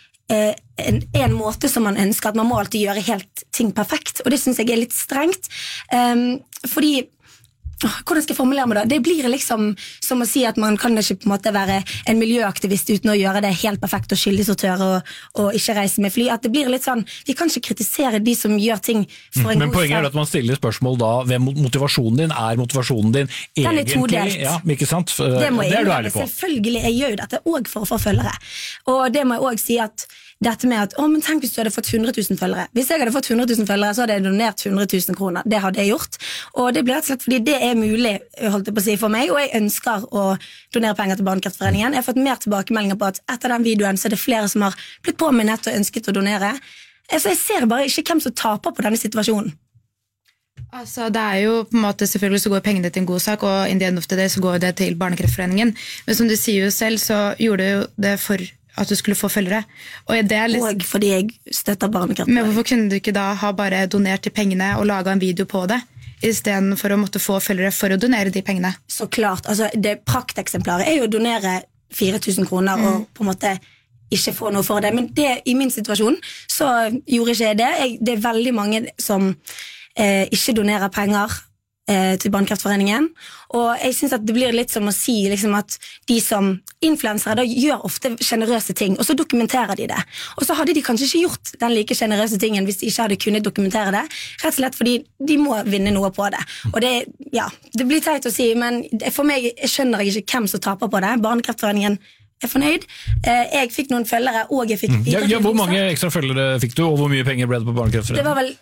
en måte som man ønsker, at man må alltid gjøre helt ting perfekt, og det synes jeg litt strengt, fordi hvordan skal jeg formulere meg da? Det blir liksom som å si at man kan ikke på en måte være en miljøaktivist uten å gjøre det helt perfekt og skyldigsortør og ikke reise med fly. At det blir litt sånn, vi kan ikke kritisere de som gjør ting for en god sak. Men poenget at man stiller spørsmål da ved motivasjonen din. Er motivasjonen din egentlig? Den todelt. Ja, ikke sant? Det må jeg er du ærlig på. Selvfølgelig, jeg gjør dette også for å få følgere. Og det må jeg også si at dette med at, men tenk hvis du hadde fått 100 000 følgere. Hvis jeg hadde fått 100 000 følgere, så hadde jeg donert 100 000 kroner. Det hadde jeg gjort. Og det blir rett og slett fordi det mulig, holdt jeg på å si, for meg, og jeg ønsker å donere penger til Barnekreftforeningen. Jeg har fått mer tilbakemeldinger på at etter den videoen så det flere som har blitt påminnet og ønsket å donere. Så jeg ser bare ikke hvem som taper på denne situasjonen. Altså, det jo på en måte, selvfølgelig så går pengene til en god sak, og in the end of the day så går det til Barnekreftforeningen. Men som du sier jo selv, så gjorde du det for at du skulle få følgere. Og det litt... Og fordi jeg støtter Barnekreftforeningen. Men hvorfor kunne du ikke da ha bare donert til pengene og laget en video på det, I stedet for å måtte få følgere for å donere de pengene? Så klart, altså det prakteksemplaret jo å donere 4 000 kroner og på en måte ikke få noe for det, men det, I min situasjon så gjorde ikke jeg det. Det veldig mange som ikke donerer penger til Barnekreftforeningen, og jeg synes at det blir litt som å si liksom, at de som influensere da gjør ofte generøse ting, og så dokumenterer de det. Og så hadde de kanskje ikke gjort den like generøse tingen hvis de ikke hadde kunnet dokumentere det, rett og slett fordi de må vinne noe på det. Og det blir teit å si, men for meg skjønner jeg ikke hvem som taper på det. Barnekreftforeningen fornøyd. Jeg fikk noen følgere, og jeg fikk... Hvor mange ekstra følgere fikk du, og hvor mye penger ble det på Barnekreftforeningen? Det var vel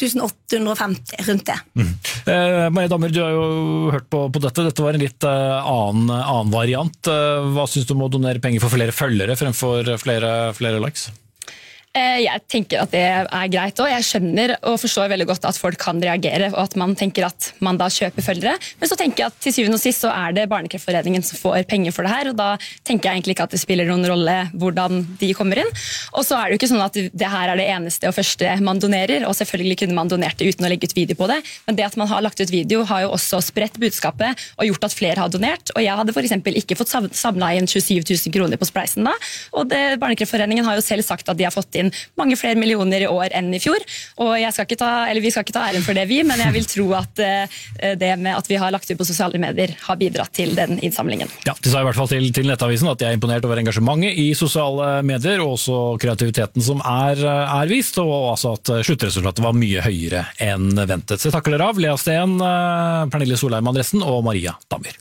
3850 rundt det. Marie Dammer, du har jo hørt på dette. Dette var en litt annen variant. Hva synes du om å donere penger for flere følgere fremfor flere likes? Jeg tenker at det greit, og jeg skjønner og forstår veldig godt at folk kan reagere, og at man tenker at man da kjøper følgere, men så tenker jeg at til syvende og sist så det Barnekreftforeningen som får penger for det her, og da tenker jeg egentlig ikke at det spiller noen rolle hvordan de kommer inn, og så det jo ikke sånn at det her det eneste og første man donerer, og selvfølgelig kunne man donert det uten å legge ut video på det, men det at man har lagt ut video har jo også spredt budskapet og gjort at flere har donert, og jeg hadde for eksempel ikke fått samlet inn 27 000 kroner på Spleisen da, og Barnekreftforeningen har jo selv sagt at de har fått inn mange flere millioner I år enn I fjor, og vi skal ikke ta æren for det men jeg vil tro at det med at vi har lagt ut på sosiale medier har bidratt til den innsamlingen. Ja, de sa I hvert fall til Nettavisen at de imponert over engasjementet I sosiale medier, og også kreativiteten som vist, og altså at sluttresultatet var mye høyere enn ventet. Så jeg takker dere av, Lea Steen, Pernille Solheim Andresen og Maria Dammer.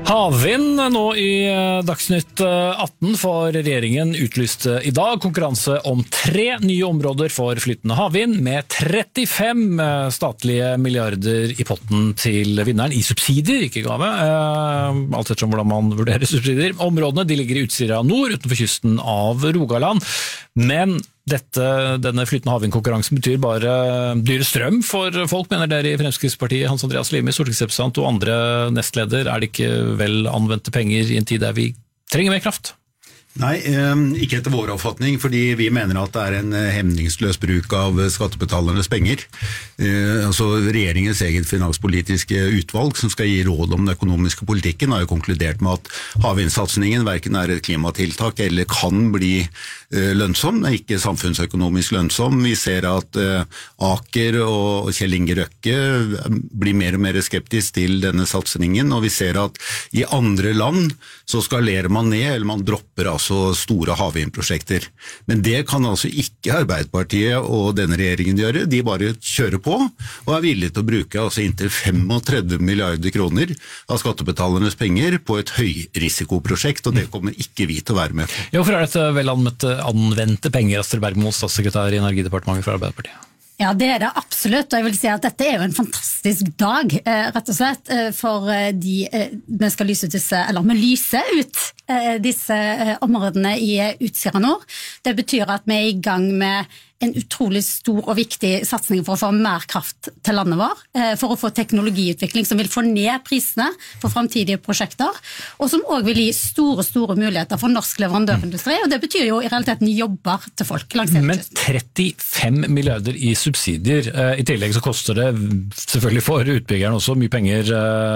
Havvind nå i Dagsnytt 18 for regjeringen utlyste i dag konkurranse om 3 nye områder for flytende havvind med 35 statlige milliarder i potten til vinneren i subsidier, ikke gave, alt ettersom hvordan man vurderer subsidier. Områdene de ligger i Utsira nord utenfor kysten av Rogaland, men denne flytende havvindkonkurransen betyr bare dyre strøm for folk, mener dere i Fremskrittspartiet. Hans Andreas Limi, stortingsrepresentant og andre nestleder, er det ikke vel anvendte penger i en tid der vi trenger mer kraft? Nei, ikke etter vår oppfatning, fordi vi mener at det er en hemningsløs bruk av skattebetalernes penger. Altså regjeringens eget finanspolitiske utvalg som skal gi råd om den økonomiske politikken har jo konkludert med at havvindsatsingen hverken er et klimatiltak eller kan bli lønnsom, det er ikke samfunnsøkonomisk lønnsom. Vi ser at Aker og Kjell Inge Røkke blir mer og mer skeptisk til denne satsingen, og vi ser at i andre land så skalerer man ned, eller man dropper altså store havvindprosjekter. Men det kan altså ikke Arbeiderpartiet og denne regjeringen gjøre, de bare kjører på og er villige til å bruke altså inntil 35 milliarder kroner av skattebetalernes penger på et høyrisikoprosjekt, og det kommer ikke vi til å være med på. Ja, hvorfor er dette vel anvendte penger, Astrid Bergmo, statssekretær i Energidepartementet for Arbeiderpartiet? Ja, det er det absolutt, og jeg vil si at dette er jo en fantastisk dag, rett og slett, for vi skal lyse ut vi lyser ut disse områdene i Utsira nord. Det betyr at vi er i gang med en utrolig stor og viktig satsning for å få mer kraft til landet vår, for å få teknologiutvikling som vil få ned prisene for fremtidige prosjekter, og som også vil gi store muligheter for norsk leverandørindustri, og det betyr jo i realiteten jobber til folk langs hele kysten. Men 35 milliarder i subsidier, i tillegg så koster det selvfølgelig for utbyggeren også mye penger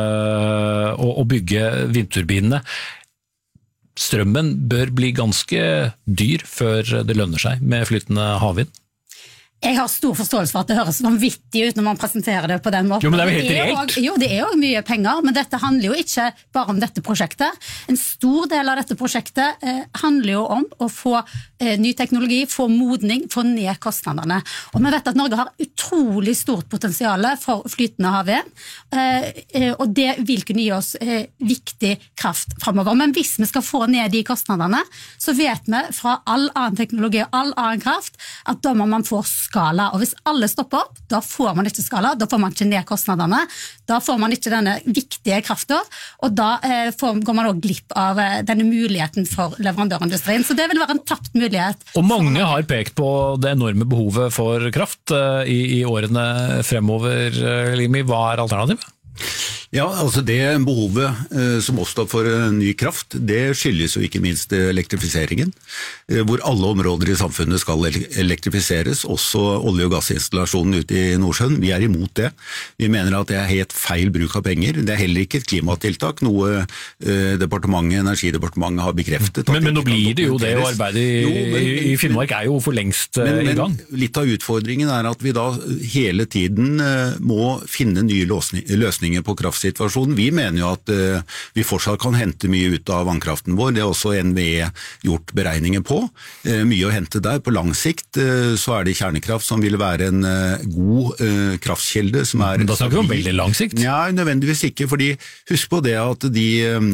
å bygge vindturbinene. Strømmen bør bli ganske dyr før det lønner seg med flytende havvind. Jeg har stor forståelse for at det høres vanvittig ut når man presenterer det på den måten. Jo, men det er jo helt reelt. Jo, det er jo mye penger, men dette handler jo ikke bare om dette prosjektet. En stor del av dette prosjektet handler jo om å få ny teknologi, få modning, få ned kostnadene. Og vi vet at Norge har utrolig stort potensial for flytende havvind, og det vil kunne gi oss viktig kraft fremover. Men hvis vi skal få ned de kostnadene, så vet vi fra all annen teknologi og all annen kraft at da må man få skala, og hvis alle stopper opp, da får man ikke skala, da får man ikke ned kostnadene, da får man ikke denne viktige kraften, og da går man også glipp av denne muligheten for leverandørindustrien, så det vil være en tapt mulighet. Og mange har pekt på det enorme behovet for kraft i årene fremover, Limi. Hva er alternativet? Ja, altså det behovet som oppstår for ny kraft, det skyldes jo ikke minst elektrifiseringen, hvor alle områder i samfunnet skal elektrifiseres, også olje- og gassinstallasjonen ute i Nordsjøen. Vi er imot det. Vi mener at det er helt feil bruk av penger. Det er heller ikke et klimatiltak, noe Energidepartementet har bekreftet. Men nå blir det jo det, og arbeidet i Finnmark er jo for lengst i gang. Men litt av utfordringen er at vi da hele tiden må finne nye løsninger på kraftsituasjonen. Vi mener jo at vi fortsatt kan hente mye ut av vannkraften vår, det er også NVE gjort beregninger på. Mye å hente der. På lang sikt så er det kjernekraft som vil være en god kraftkilde. Men da snakker vi om veldig lang sikt? Ja, nødvendigvis ikke, fordi husk på det at de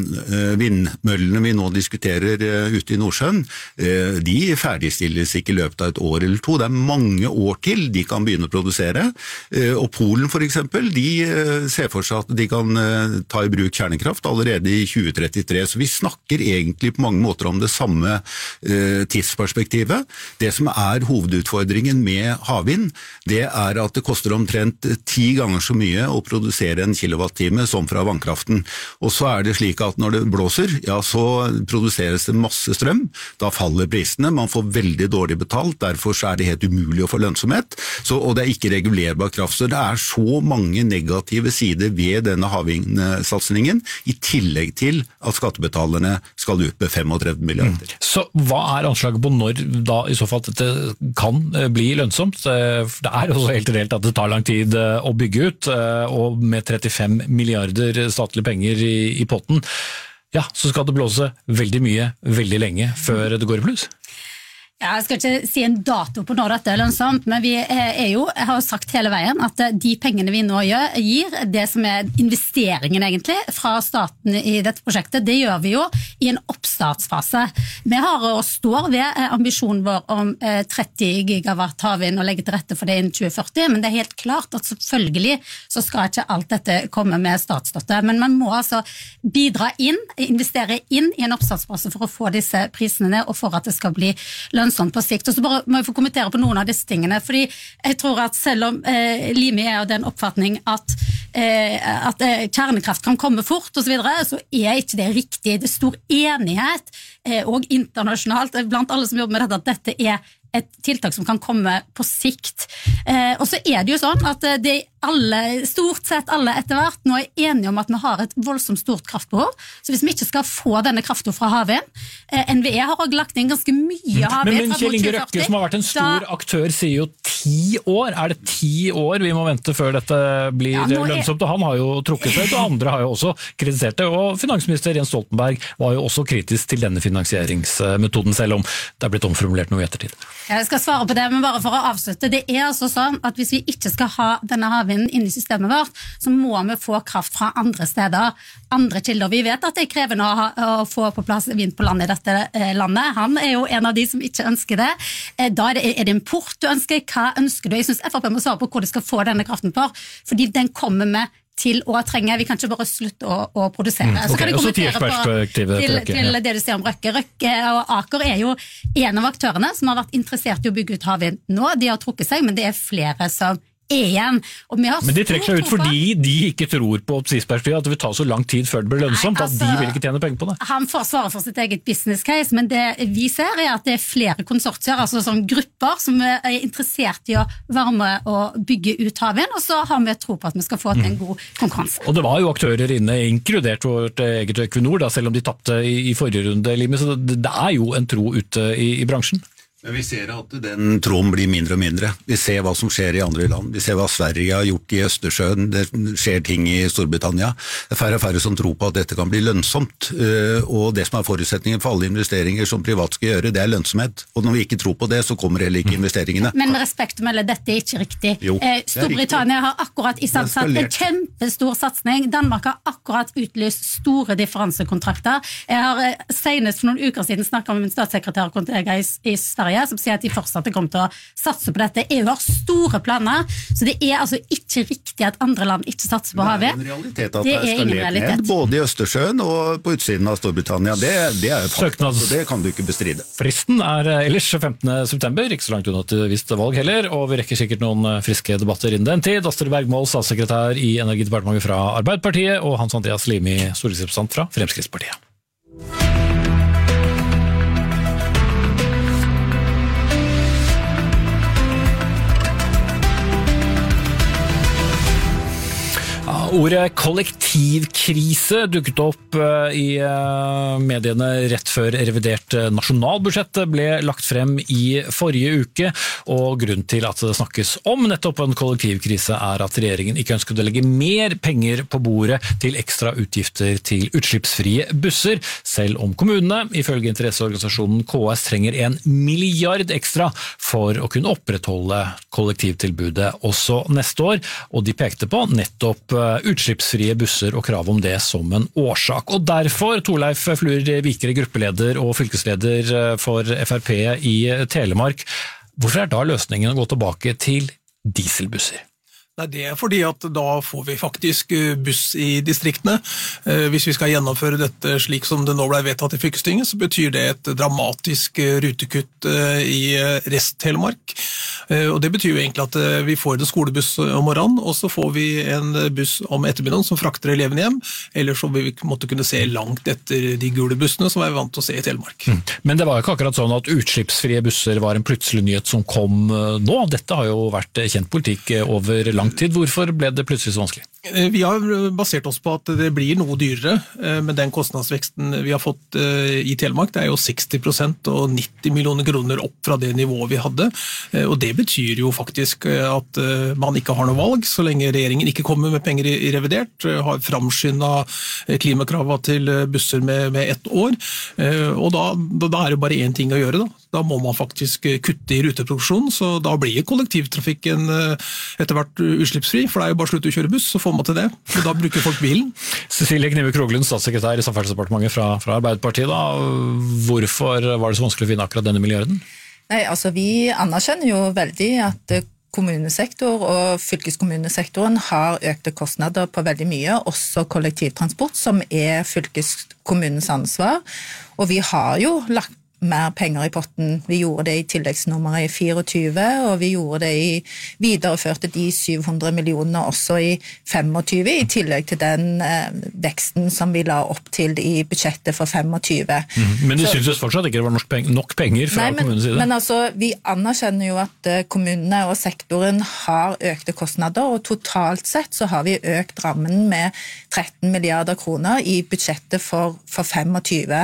vindmøllene vi nå diskuterer ute i Nordsjøen, de ferdigstilles ikke i løpet av et år eller to. Det er mange år til de kan begynne å produsere. Og Polen for eksempel, de ser for seg at de kan ta i bruk kjernekraft allerede i 2033, så vi snakker egentlig på mange måter om det samme tidsperspektivet. Det som er hovedutfordringen med havvind, det er at det koster omtrent 10 ganger så mye å produsere en kilowattime som fra vannkraften. Og så er det slik at når det blåser, ja, så produseres det masse strøm, da faller prisene, man får veldig dårlig betalt, derfor så er det helt umulig å få lønnsomhet, og det er ikke regulerbar kraft, så det er så mange negative sider ved denne havvindsatsingen, i tillegg til at skattebetalerne skal ut med 35 milliarder. Så hva er anslaget på når da i så fall dette kan bli lønnsomt? Det er også helt reelt at det tar lang tid å bygge ut, og med 35 milliarder statlige penger i potten, ja, så skal det blåse veldig mye, veldig lenge før det går i pluss. Ja, jeg skal ikke si en dato på når dette lønnsomt, men vi har sagt hele veien at de pengene vi nå gir, det som investeringen egentlig fra staten i dette prosjektet, det gjør vi jo i en oppstartsfase. Vi har og står ved ambisjonen vår om 30 gigawatt havvind og legge til rette for det innen 2040, men det helt klart at selvfølgelig så skal ikke alt dette komme med statsstøtte, men man må altså investere inn i en oppstartsfase for å få disse prisene ned, og for at det skal bli lønnsomt på sikt. Og så bare må jeg få kommentere på noen av disse tingene, fordi jeg tror at selv om Limi av den oppfatning at kjernekraft kan komme fort og så videre, så ikke det riktig. Det er stor enighet og internasjonalt blant alle som jobber med dette, at dette et tiltak som kan komme på sikt. Og så det jo sånn at stort sett alle etter hvert nå enige om at vi har et voldsomt stort kraftbehov, så hvis vi ikke skal få denne kraften fra havvind, NVE har også lagt inn ganske mye havvind. Men Kjell Inge Røkke, som har vært en stor aktør, sier jo 10 år. Det 10 år vi må vente før dette blir lønnsomt? Og han har jo trukket seg, og andre har jo også kritisert det, og finansminister Jens Stoltenberg var jo også kritisk til denne finansieringsmetoden, selv om det blitt omformulert noe i ettertid. Jeg skal svare på det, men bare for å avslutte. Det altså sånn at hvis vi ikke skal ha denne havvinden inn i systemet vårt, så må vi få kraft fra andre steder, andre kilder. Vi vet at det krevende å få på plass vind på land i dette landet. Han jo en av de som ikke ønsker det. Da det import du ønsker. Hva ønsker du? Jeg synes FrP må svare på hvor de skal få denne kraften på, fordi den kommer med til å trenge. Vi kan ikke bare slutte å produsere. Så kan jeg kommentere til det du sier om Røkke. Røkke og Aker jo en av aktørene som har vært interessert i å bygge ut havvind nå. De har trukket seg, men det flere som igjen. Men de trekker seg ut fordi de ikke tror på tidsperspektivet, at det vil ta så lang tid før det blir lønnsomt, at de vil ikke tjene penger på det. Han får svare for sitt eget business case, men det vi ser at det flere konsortier, altså sånn grupper som interessert i å være med og bygge ut havvind, og så har vi tro på at vi skal få til en god konkurranse. Og det var jo aktører inne, inkludert vårt eget Equinor, da, selv om de tappte i forrige runde, Limi, så det jo en tro ute i bransjen. Men vi ser at den troen blir mindre og mindre. Vi ser hva som skjer i andre land. Vi ser hva Sverige har gjort i Østersjøen. Det skjer ting i Storbritannia. Det færre og færre som tror på at dette kan bli lønnsomt. Og det som forutsetningen for alle investeringer som privat skal gjøre, det lønnsomhet. Og når vi ikke tror på det, så kommer heller ikke investeringene. Men med respekt å melde, dette ikke riktig. Jo, Storbritannia har akkurat isandsatt en kjempestor satsning. Danmark har akkurat utlyst store differansekontrakter. Jeg har senest for noen uker siden snakket med min statssekretær i Sverige, som sier at de fortsatt kommer til å satse på dette. EU har store planer, så det altså ikke riktig at andre land ikke satser på havvind. Det en realitet at det skal lete ned, både i Østersjøen og på utsiden av Storbritannia. Det fakta, så det kan du ikke bestride. Fristen ellers 15. september, ikke så langt unna til visst valg heller, og vi rekker sikkert noen friske debatter innen den tid. Astrid Bergmål, statssekretær i Energidepartementet fra Arbeiderpartiet, og Hans Andreas Limi, stortingsrepresentant fra Fremskrittspartiet. Ordet kollektivkrise dukket opp i mediene rett før revidert nasjonalbudsjett ble lagt frem i forrige uke, og grunnen til at det snakkes om nettopp en kollektivkrise at regjeringen ikke ønsket å legge mer penger på bordet til ekstra utgifter til utslippsfrie busser, selv om kommunene, ifølge interesseorganisasjonen KS, trenger 1 milliard ekstra for å kunne opprettholde kollektivtilbudet også neste år, og de pekte på nettopp utslippsfrie busser og krav om det som en årsak. Og derfor, Torleif Fluer Vikre, gruppeleder og fylkesleder for FrP i Telemark, hvorfor da løsningen å gå tilbake til dieselbusser? Nei, det fordi at da får vi faktisk buss i distriktene. Hvis vi skal gjennomføre dette slik som det nå ble vedtatt i fylkestinget, så betyr det et dramatisk rutekutt i rest-Telemark. Og det betyr jo egentlig at vi får en skolebuss om morgenen, og så får vi en buss om ettermiddagen som frakter elevene hjem, eller så vil vi måtte kunne se langt etter de gule bussene som vi vant til å se i Telemark. Men det var jo ikke akkurat sånn at utslippsfrie busser var en plutselig nyhet som kom nå. Dette har jo vært kjent politikk over lang tid. Hvorfor ble det plutselig så vanskelig? Vi har basert oss på at det blir noe dyrere, men den kostnadsveksten vi har fått i Telemark, det jo 60% og 90 millioner kroner opp fra det nivået vi hadde, og det betyr jo faktisk at man ikke har noe valg, så lenge regjeringen ikke kommer med penger i revidert, har framskyndet klimakravet til busser med 1 år, og da det bare en ting å gjøre da må man faktisk kutte i ruteproduksjonen, så da blir kollektivtrafikken etter hvert utslippsfri, for det jo bare slutt å kjøre buss, så får man til det, for da bruker folk bilen. Cecilie Knive Kroglund, statssekretær i Samferdselsdepartementet fra Arbeiderpartiet. Hvorfor var det så vanskelig å finne akkurat denne milliarden? Nei, altså vi anerkjenner jo veldig at kommunesektor og fylkeskommunesektoren har økte kostnader på veldig mye, også kollektivtransport, som fylkeskommunens ansvar. Og vi har jo lagt mer penger i potten. Vi gjorde det i tilleggsnummeret i 24, og vi gjorde det videreførte de 700 millionene også i 25, i tillegg til den veksten som vi la opp til i budsjettet for 25. Men du synes fortsatt ikke det var nok penger fra kommunens side? Men altså, vi anerkjenner jo at kommunene og sektoren har økte kostnader, og totalt sett så har vi økt rammen med 13 milliarder kroner i budsjettet for 25,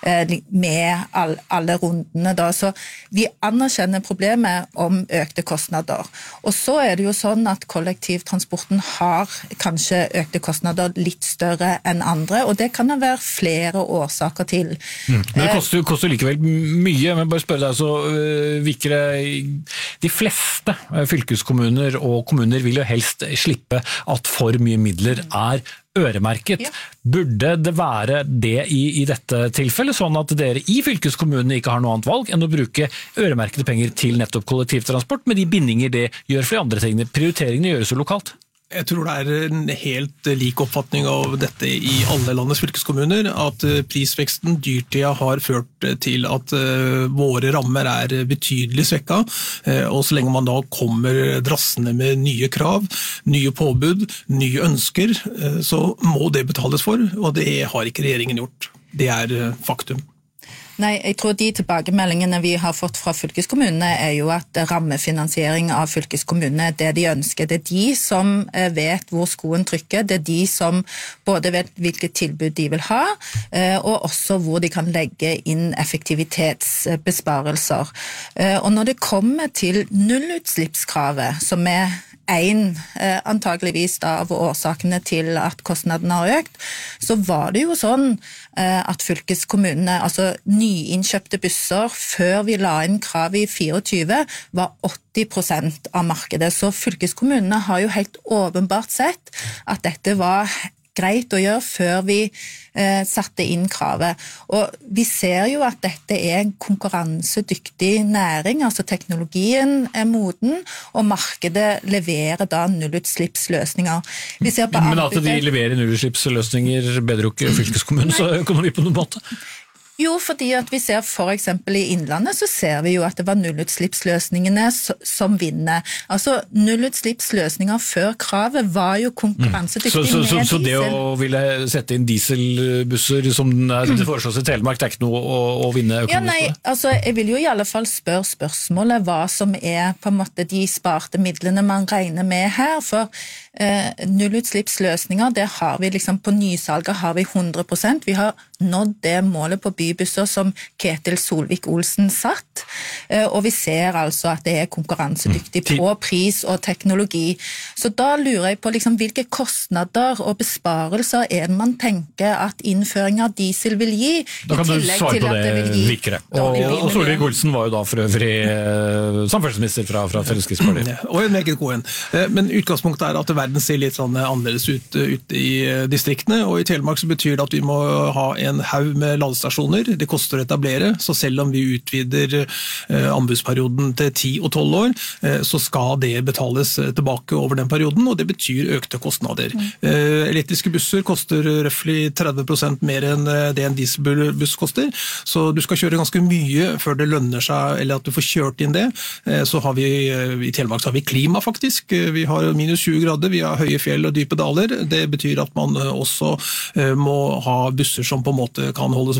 med alle rundene da, så vi anerkjenner problemet om økte kostnader. Og så det jo sånn at kollektivtransporten har kanskje økte kostnader litt større enn andre, og det kan det være flere årsaker til. Men det koster likevel mye, men bare spørre deg, så virker de fleste fylkeskommuner og kommuner vil jo helst slippe at for mye midler øremerket. Burde det være det i dette tilfellet, sånn at dere i fylkeskommunene ikke har noe annet valg enn å bruke øremerkede penger til nettopp kollektivtransport, med de bindinger det gjør for de andre tingene? Prioriteringene gjøres jo lokalt. Jeg tror det en helt lik oppfatning av dette i alle landets fylkeskommuner, at prisveksten, dyrtida har ført til at våre rammer betydelig svekket, og så lenge man da kommer drassende med nye krav, nye påbud, nye ønsker, så må det betales for, og det har ikke regjeringen gjort. Det faktum. Nei, jeg tror de tilbakemeldingene vi har fått fra fylkeskommunene jo at rammefinansiering av fylkeskommunene, det de ønsker, det de som vet hvor skoen trykker, det de som både vet hvilket tilbud de vil ha, og også hvor de kan legge inn effektivitetsbesparelser. Og når det kommer til nullutslippskravet, som antageligvis av årsakene til at kostnadene har økt, så var det jo sånn at fylkeskommunene, altså nyinnkjøpte busser, før vi la inn krav i 24, var 80% av markedet. Så fylkeskommunene har jo helt åpenbart sett at dette var greit å gjøre før vi satte inn kravet. Og vi ser jo at dette en konkurransedyktig næring, altså teknologien moden, og markedet leverer da nullutslippsløsninger. Men at de leverer nullutslippsløsninger bedre jo ikke fylkeskommunens økonomi på noen måte? Jo, fordi at vi ser for eksempel i Innlandet, så ser vi jo at det var nullutslippsløsningene som vinner. Altså, nullutslippsløsninger før kravet var jo konkurransedyktig med diesel. Så det å ville sette inn dieselbusser som det foreslås i Telemark, det ikke noe å vinne økonomisk? Ja, nei, altså, jeg vil jo i alle fall spørre spørsmålet hva som på en måte de sparte midlene man regner med her, for nullutslippsløsninger, det har vi liksom på nysalget har vi 100%. Vi har nådd det målet på bybusser som Ketil Solvik-Olsen satt, og vi ser altså at det konkurransedyktig på pris og teknologi. Så da lurer jeg på liksom, hvilke kostnader og besparelser det man tenker at innføring av diesel vil gi, da kan du svare på det, Vikre. Og Solvik-Olsen var jo da for øvrig samferdselsminister fra Fremskrittspartiet. Og en meget god en. Men utgangspunktet at verden ser litt sånn annerledes ut i distriktene, og i Telemark så betyr det at vi må ha en haug med ladestasjoner. Det koster å etablere, så selv om vi utvider anbudsperioden til 10 og 12 år, så skal det betales tilbake over den perioden, og det betyr økte kostnader. Elektriske busser koster røftlig 30% mer enn det en dieselbuss koster, så du skal kjøre ganske mye før det lønner seg, eller at du får kjørt inn det. Så har vi i Telemark så har vi klima faktisk. Vi har minus 20 grader, vi har høye fjell og dype daler. Det betyr at man også må ha busser som på en måte kan holdes varme,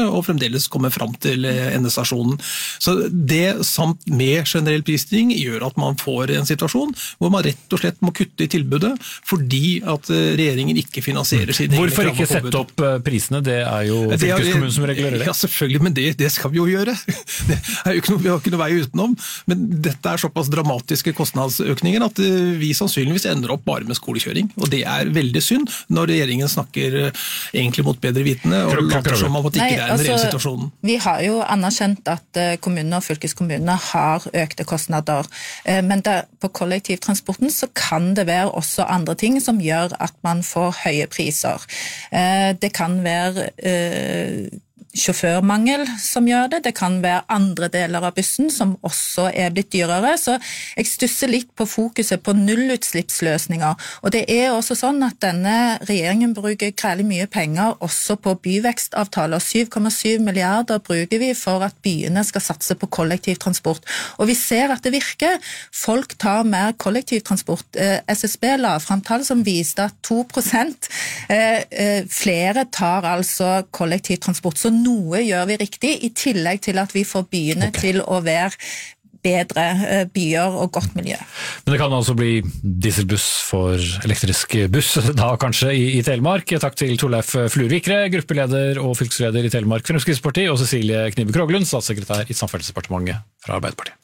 og fremdeles komme fram til endestasjonen. Så det samt med generell prisstigning gjør at man får en situasjon hvor man rett og slett må kutte i tilbudet fordi at regjeringen ikke finansierer sine egne krav. Hvorfor ikke sette opp prisene? Det jo fylkeskommunen som regulerer det. Ja, selvfølgelig, men det skal vi jo gjøre. Det jo ikke noe, vi har ikke noe vei utenom. Men dette såpass dramatiske kostnadsøkninger at vi sannsynligvis ender opp bare med skolekjøring. Og det veldig synd når regjeringen snakker egentlig mot bedre vitende og later som om at det ikke en reell situasjon. Vi har jo anerkjent at kommunene og fylkeskommunene har økte kostnader, men på kollektivtransporten så kan det være også andre ting som gjør at man får høye priser. Det kan være sjåførmangel som gjør det, det kan være andre deler av bussen som også blitt dyrere, så jeg stusser litt på fokuset på nullutslippsløsninger, og det også sånn at denne regjeringen bruker grælig mye penger også på byvekstavtaler, 7,7 milliarder bruker vi for at byene skal satse på kollektivtransport, og vi ser at det virker, folk tar mer kollektivtransport, SSB la frem tall som viste at 2% flere tar altså kollektivtransport, så noe gjør vi riktig, i tillegg til at vi får byene til å være bedre byer og godt miljø. Men det kan altså bli dieselbuss for elektrisk buss, da kanskje i Telemark. Takk til Torleif Flurvikre, gruppeleder og fylkesleder i Telemark Fremskrittsparti, og Cecilie Knibe Kroglund, statssekretær i Samferdselsdepartementet fra Arbeiderpartiet.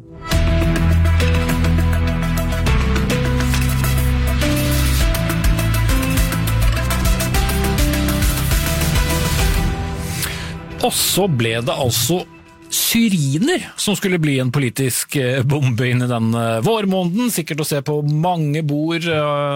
Og så ble det altså syriner som skulle bli en politisk bombe inn i den vårmåneden, sikkert å se på mange bord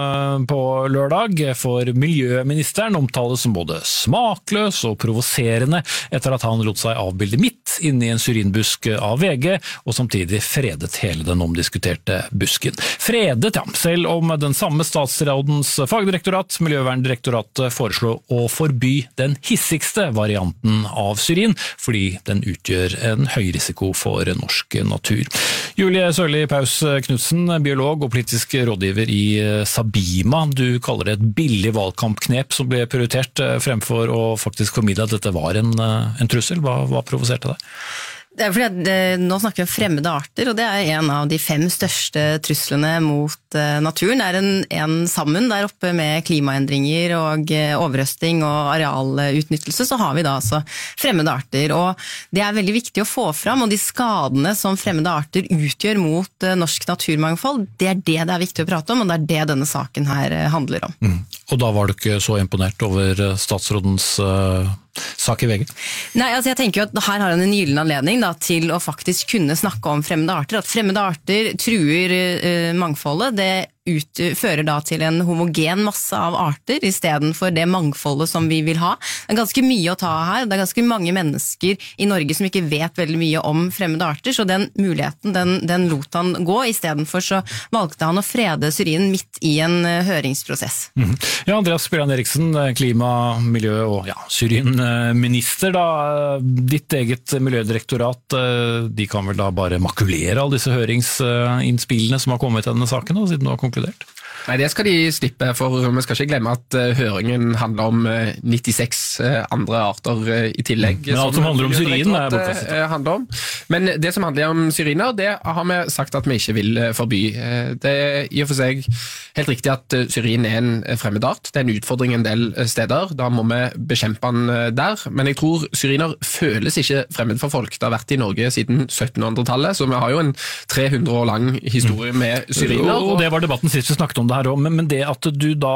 på lørdag, for miljøministeren omtales som både smakløs og provoserende etter at han lot seg avbilde midt inne i en syrinbusk av VG, og samtidig fredet hele den omdiskuterte busken. Fredet, ja, selv om den samme statsrådens fagdirektorat, Miljøverndirektoratet, foreslo å forby den hissigste varianten av syrin, fordi den utgjør en høy risiko for norsk natur. Julie Sørli Paus Knudsen, biolog og politisk rådgiver i Sabima. Du kaller det et billig valgkampknep som ble prioritert fremfor å faktisk formidle at dette var en trussel. Hva provoserte deg? Det fordi at nå snakker vi om fremmede arter, og det en av de 5 største truslene mot naturen. Det en sammen der oppe med klimaendringer og overrøsting og arealutnyttelse, så har vi da altså fremmede arter. Og det veldig viktig å få fram, og de skadene som fremmede arter utgjør mot norsk naturmangfold, det det viktig å prate om, og det det denne saken her handler om. Og da var du ikke så imponert over statsrådens sak i VG? Nei, altså jeg tenker jo at her har han en gyllen anledning da, til å faktisk kunne snakke om fremmede arter. At fremmede arter truer mangfoldet, det fører da til en homogen masse av arter i stedet for det mangfoldet som vi vil ha. Det ganske mye å ta her, det ganske mange mennesker i Norge som ikke vet veldig mye om fremmede arter, så den muligheten, den lot han gå. I stedet for så valgte han å frede syrinen midt i en høringsprosess. Ja, Andreas Bjelland Eriksen, klima, miljø og syrinminister da, ditt eget miljødirektorat, de kan vel da bare makulere alle disse høringsinnspillene som har kommet i denne saken, da, siden du har konkludert? Nei, det skal de slippe, for vi skal ikke glemme at høringen handler om 96 andre arter i tillegg. Men alt som handler om syrin handler om. Men det som handler om syriner, det har vi sagt at vi ikke vil forby. Det i og for seg helt riktig at syrin en fremmed art. Det en utfordring en del steder, da må vi bekjempe den der. Men jeg tror syriner føles ikke fremmed for folk. Det har vært i Norge siden 1700-tallet, så vi har jo en 300 år lang historie med syriner. Og det var debatten sist vi snakket om det her også, men det at du da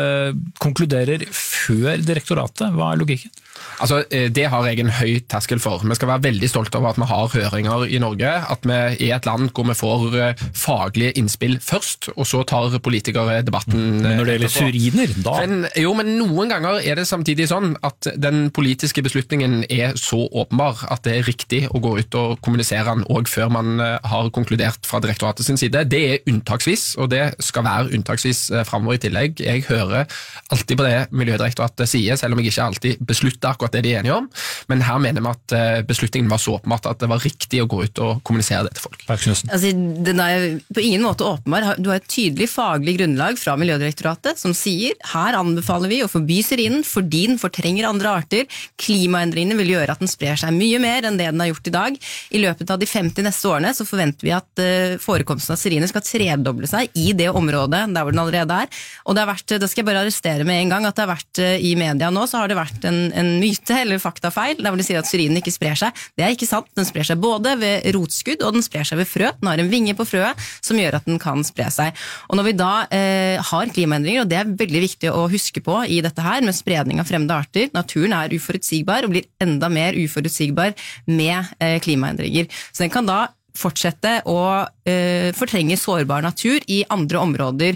konkluderer før direktoratet, hva logikken? Altså, det har jeg en høy terskel for. Vi skal være veldig stolte over at vi har høringer i Norge, at vi et land hvor vi får faglige innspill først, og så tar politikere debatten. Men når det gjelder syriner, da? Men noen ganger det samtidig sånn at den politiske beslutningen så åpenbar at det riktig å gå ut og kommunisere den også før man har konkludert fra direktoratet sin side. Det unntaksvis, og det skal være unntaksvis fremover I tillegg. Jeg hører alltid på det Miljødirektoratet sier, selv om jeg ikke alltid beslutter akkurat det de enige om, men her mener vi at beslutningen var så åpenbart at det var riktig å gå ut og kommunisere det til folk. Altså, den på ingen måte åpenbar. Du har et tydelig faglig grunnlag fra Miljødirektoratet som sier, her anbefaler vi å forby syrinen fordi den fortrenger andre arter. Klimaendringene vil gjøre at den sprer seg mye mer enn det den har gjort I dag. I løpet av de 50 neste årene så forventer vi at forekomsten av syriner skal tredoble seg I det området der hvor den allerede Og det har vært, det skal jeg bare arrestere med en gang, at det har vært I media nå, så har det vært en myte eller faktafeil, der hvor de sier at syrinen ikke sprer seg. Det ikke sant, den sprer seg både ved rotskudd, og den sprer seg ved frø. Den har en vinge på frøet som gjør at den kan spre seg. Og når vi da har klimaendringer, og det veldig viktig å huske på I dette her, med spredning av fremmede arter, naturen uforutsigbar og blir enda mer uforutsigbar med klimaendringer. Så den kan da fortsette å fortrenge sårbar natur I andre områder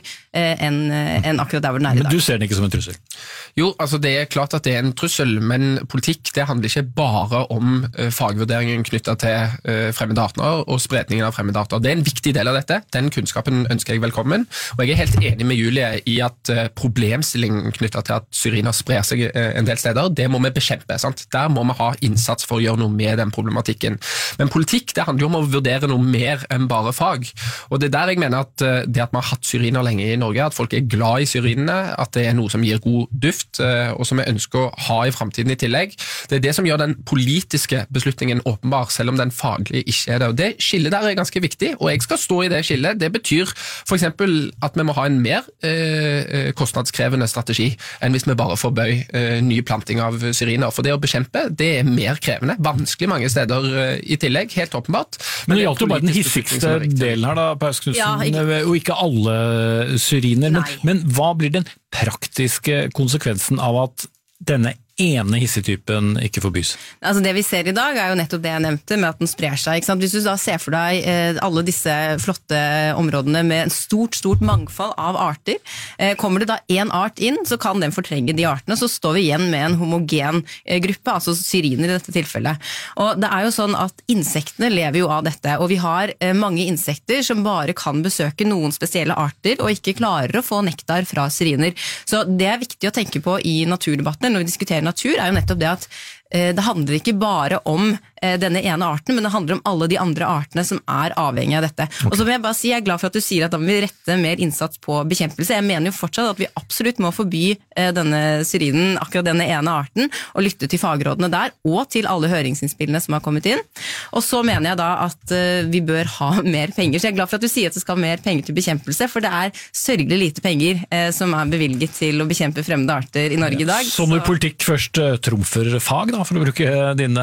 enn akkurat der hvor den I dag. Men du ser den ikke som en trussel? Jo, altså det klart at det en trussel, men politikk det handler ikke bare om fagvurderingen knyttet til fremmede arter og spredningen av fremmede arter. Det en viktig del av dette. Den kunnskapen ønsker jeg velkommen, og jeg helt enig med Julie I at problemstillingen knyttet til at syriner sprer seg en del steder, det må vi bekjempe, sant? Der må vi ha innsats for å gjøre noe med den problematikken. Men politikk, det handler jo om å vurdere noe mer enn bare fag, og det der jeg mener at det at vi har hatt syriner lenge I Norge, at folk glad I syrinene, at det noe som gir god duft, og som vi ønsker å ha I fremtiden I tillegg. Det det som gjør den politiske beslutningen åpenbar, selv om den faglige ikke det. Og det skillet der ganske viktig, og jeg skal stå I det skillet. Det betyr for eksempel at vi må ha en mer kostnadskrevende strategi enn hvis vi bare forbøy ny planting av syriner. For det å bekjempe, det mer krevende, vanskelig mange steder I tillegg, helt åpenbart. Men det gjaldt jo bare den hissigste delen her da, Paus Knudsen, og ikke alle syriner. Men hva blir den praktiske konsekvensen av at denne ene hissetypen ikke forbys? Altså det vi ser I dag jo nettopp det jeg nevnte med at den sprer seg, ikke sant? Hvis du da ser for deg alle disse flotte områdene med en stort mangfold av arter, kommer det da en art inn, så kan den fortrenge de artene, så står vi igjen med en homogen gruppe, altså syriner I dette tilfellet. Og det jo sånn at insektene lever jo av dette, og vi har mange insekter som bare kan besøke noen spesielle arter, og ikke klarer å få nektar fra syriner. Så det viktig å tenke på I naturdebatten når vi diskuterer natur jo nettopp det at det handler ikke bare om denne ene arten, men det handler om alle de andre artene som avhengig av dette. Okay. Og så vil jeg bare si, jeg glad for at du sier at da må vi rette mer innsats på bekjempelse. Jeg mener jo fortsatt at vi absolutt må forby denne syrinen, akkurat denne ene arten, og lytte til fagrådene der, og til alle høringsinnspillene som har kommet inn. Og så mener jeg da at vi bør ha mer penger. Så jeg glad for at du sier at det skal mer penger til bekjempelse, for det sørgelig lite penger som bevilget til å bekjempe fremmede arter I Norge I dag. Så når politikk først trumfer fag, for å bruke dine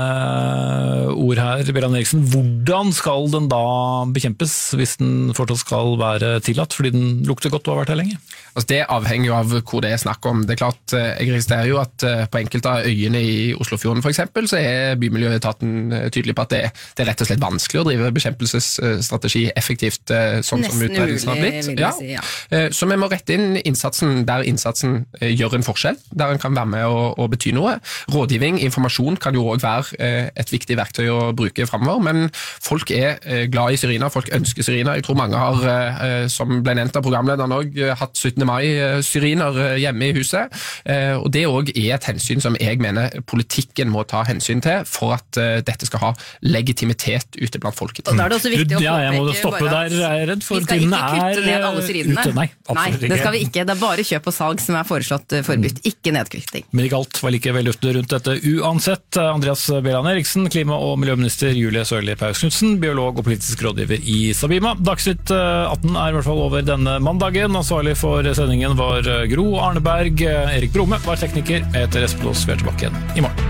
ord her, Bjelland Eriksen, hvordan skal den da bekjempes hvis den fortsatt skal være tillatt, fordi den lukter godt og har vært her lenge? Altså det avhenger jo av hvor det snakk om. Det klart, jeg registrerer jo at på enkelte av øyene I Oslofjorden for eksempel, så Bymiljøetaten tydelig på at det rett og slett vanskelig å drive bekjempelsesstrategi effektivt, sånn som utbredelsen har blitt. Ja. Så vi må rette inn innsatsen der innsatsen gjør en forskjell, der den kan være med å bety noe. Rådgivning, informasjon kan jo også være et viktig verktøy å bruke fremover, men folk glad I syriner, folk ønsker syriner. Jeg tror mange har, som ble nevnt av programlederen også, hatt 17. mai-syriner hjemme I huset, og det også et hensyn som jeg mener politikken må ta hensyn til for at dette skal ha legitimitet ute blant folket. Og da det også viktig å påpeke jeg må stoppe der, jeg redd for tiden Vi skal ikke kutte ned alle syrinene. Ute, nei, det skal vi ikke. Det bare kjøp og salg som foreslått forbudt, ikke nedkvitting. Men ikke alt var like veldig rundt dette uansett. Andreas Bjelland Eriksen, klima- og miljøminister Julie Sørli Paus Knudsen, biolog og politisk rådgiver I Sabima. Dagsnytt 18 I hvert fall over denne mandagen. Ansvarlig for sendingen var Gro Arneberg. Erik Brome var tekniker. Jeg heter Espen Aas, vi tilbake igjen I morgen.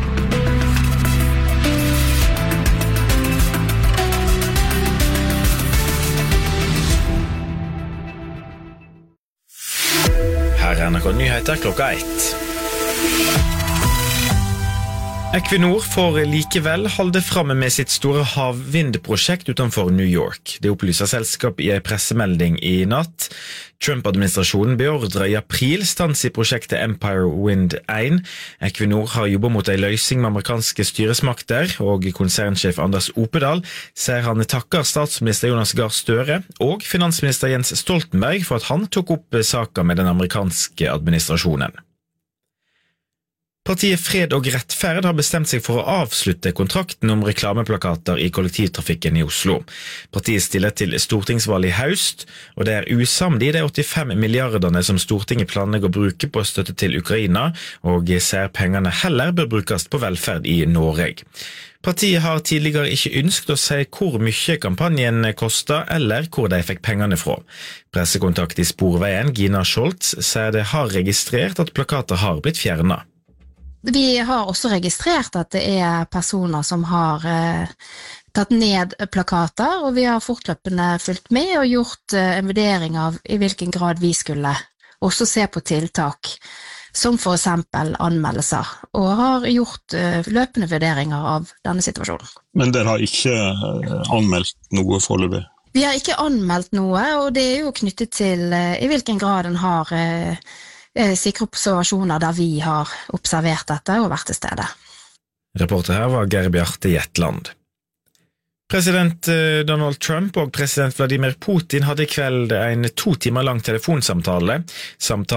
Her NRK Nyheter klokka 1. Equinor får likevel holde fram med sitt store havvindprosjekt utenfor New York. Det opplyser selskap i en pressemelding i natt. Trump-administrasjonen beordret i april stans i prosjektet Empire Wind 1. Equinor har jobbet mot en løsning med amerikanske styresmakter, og konsernsjef Anders Opedal sier han takker statsminister Jonas Gahr Støre og finansminister Jens Stoltenberg for at han tok opp saken med den amerikanske administrasjonen. Partiet Fred og Rettferd har bestemt seg for å avslutte kontrakten om reklameplakater i kollektivtrafikken i Oslo. Partiet stiller til stortingsvalg i høst, og det usamdig de 85 milliardene som Stortinget planlegger å bruke på støtte til Ukraina, og ser pengene heller bør brukes på velferd i Norge. Partiet har tidligere ikke ønsket å si hvor mye kampanjen kostet, eller hvor de fikk pengene fra. Pressekontakt i Sporveien, Gina Scholz, sier de har registrert at plakater har blitt fjernet. Vi har også registrert at det personer som har tatt ned plakater, og vi har fortløpende fulgt med og gjort en vurdering av i hvilken grad vi skulle også se på tiltak, som for eksempel anmeldelser, og har gjort løpende vurderinger av denne situasjonen. Men dere har ikke anmeldt noe foreløpig? Vi har ikke anmeldt noe, og det jo knyttet til i hvilken grad den har sikre observasjoner der vi har observert dette og vært til stede. Reporter her var Geir Bjarte Jetland. President Donald Trump og president Vladimir Putin hadde i kveld en 2 timer lang telefonsamtale.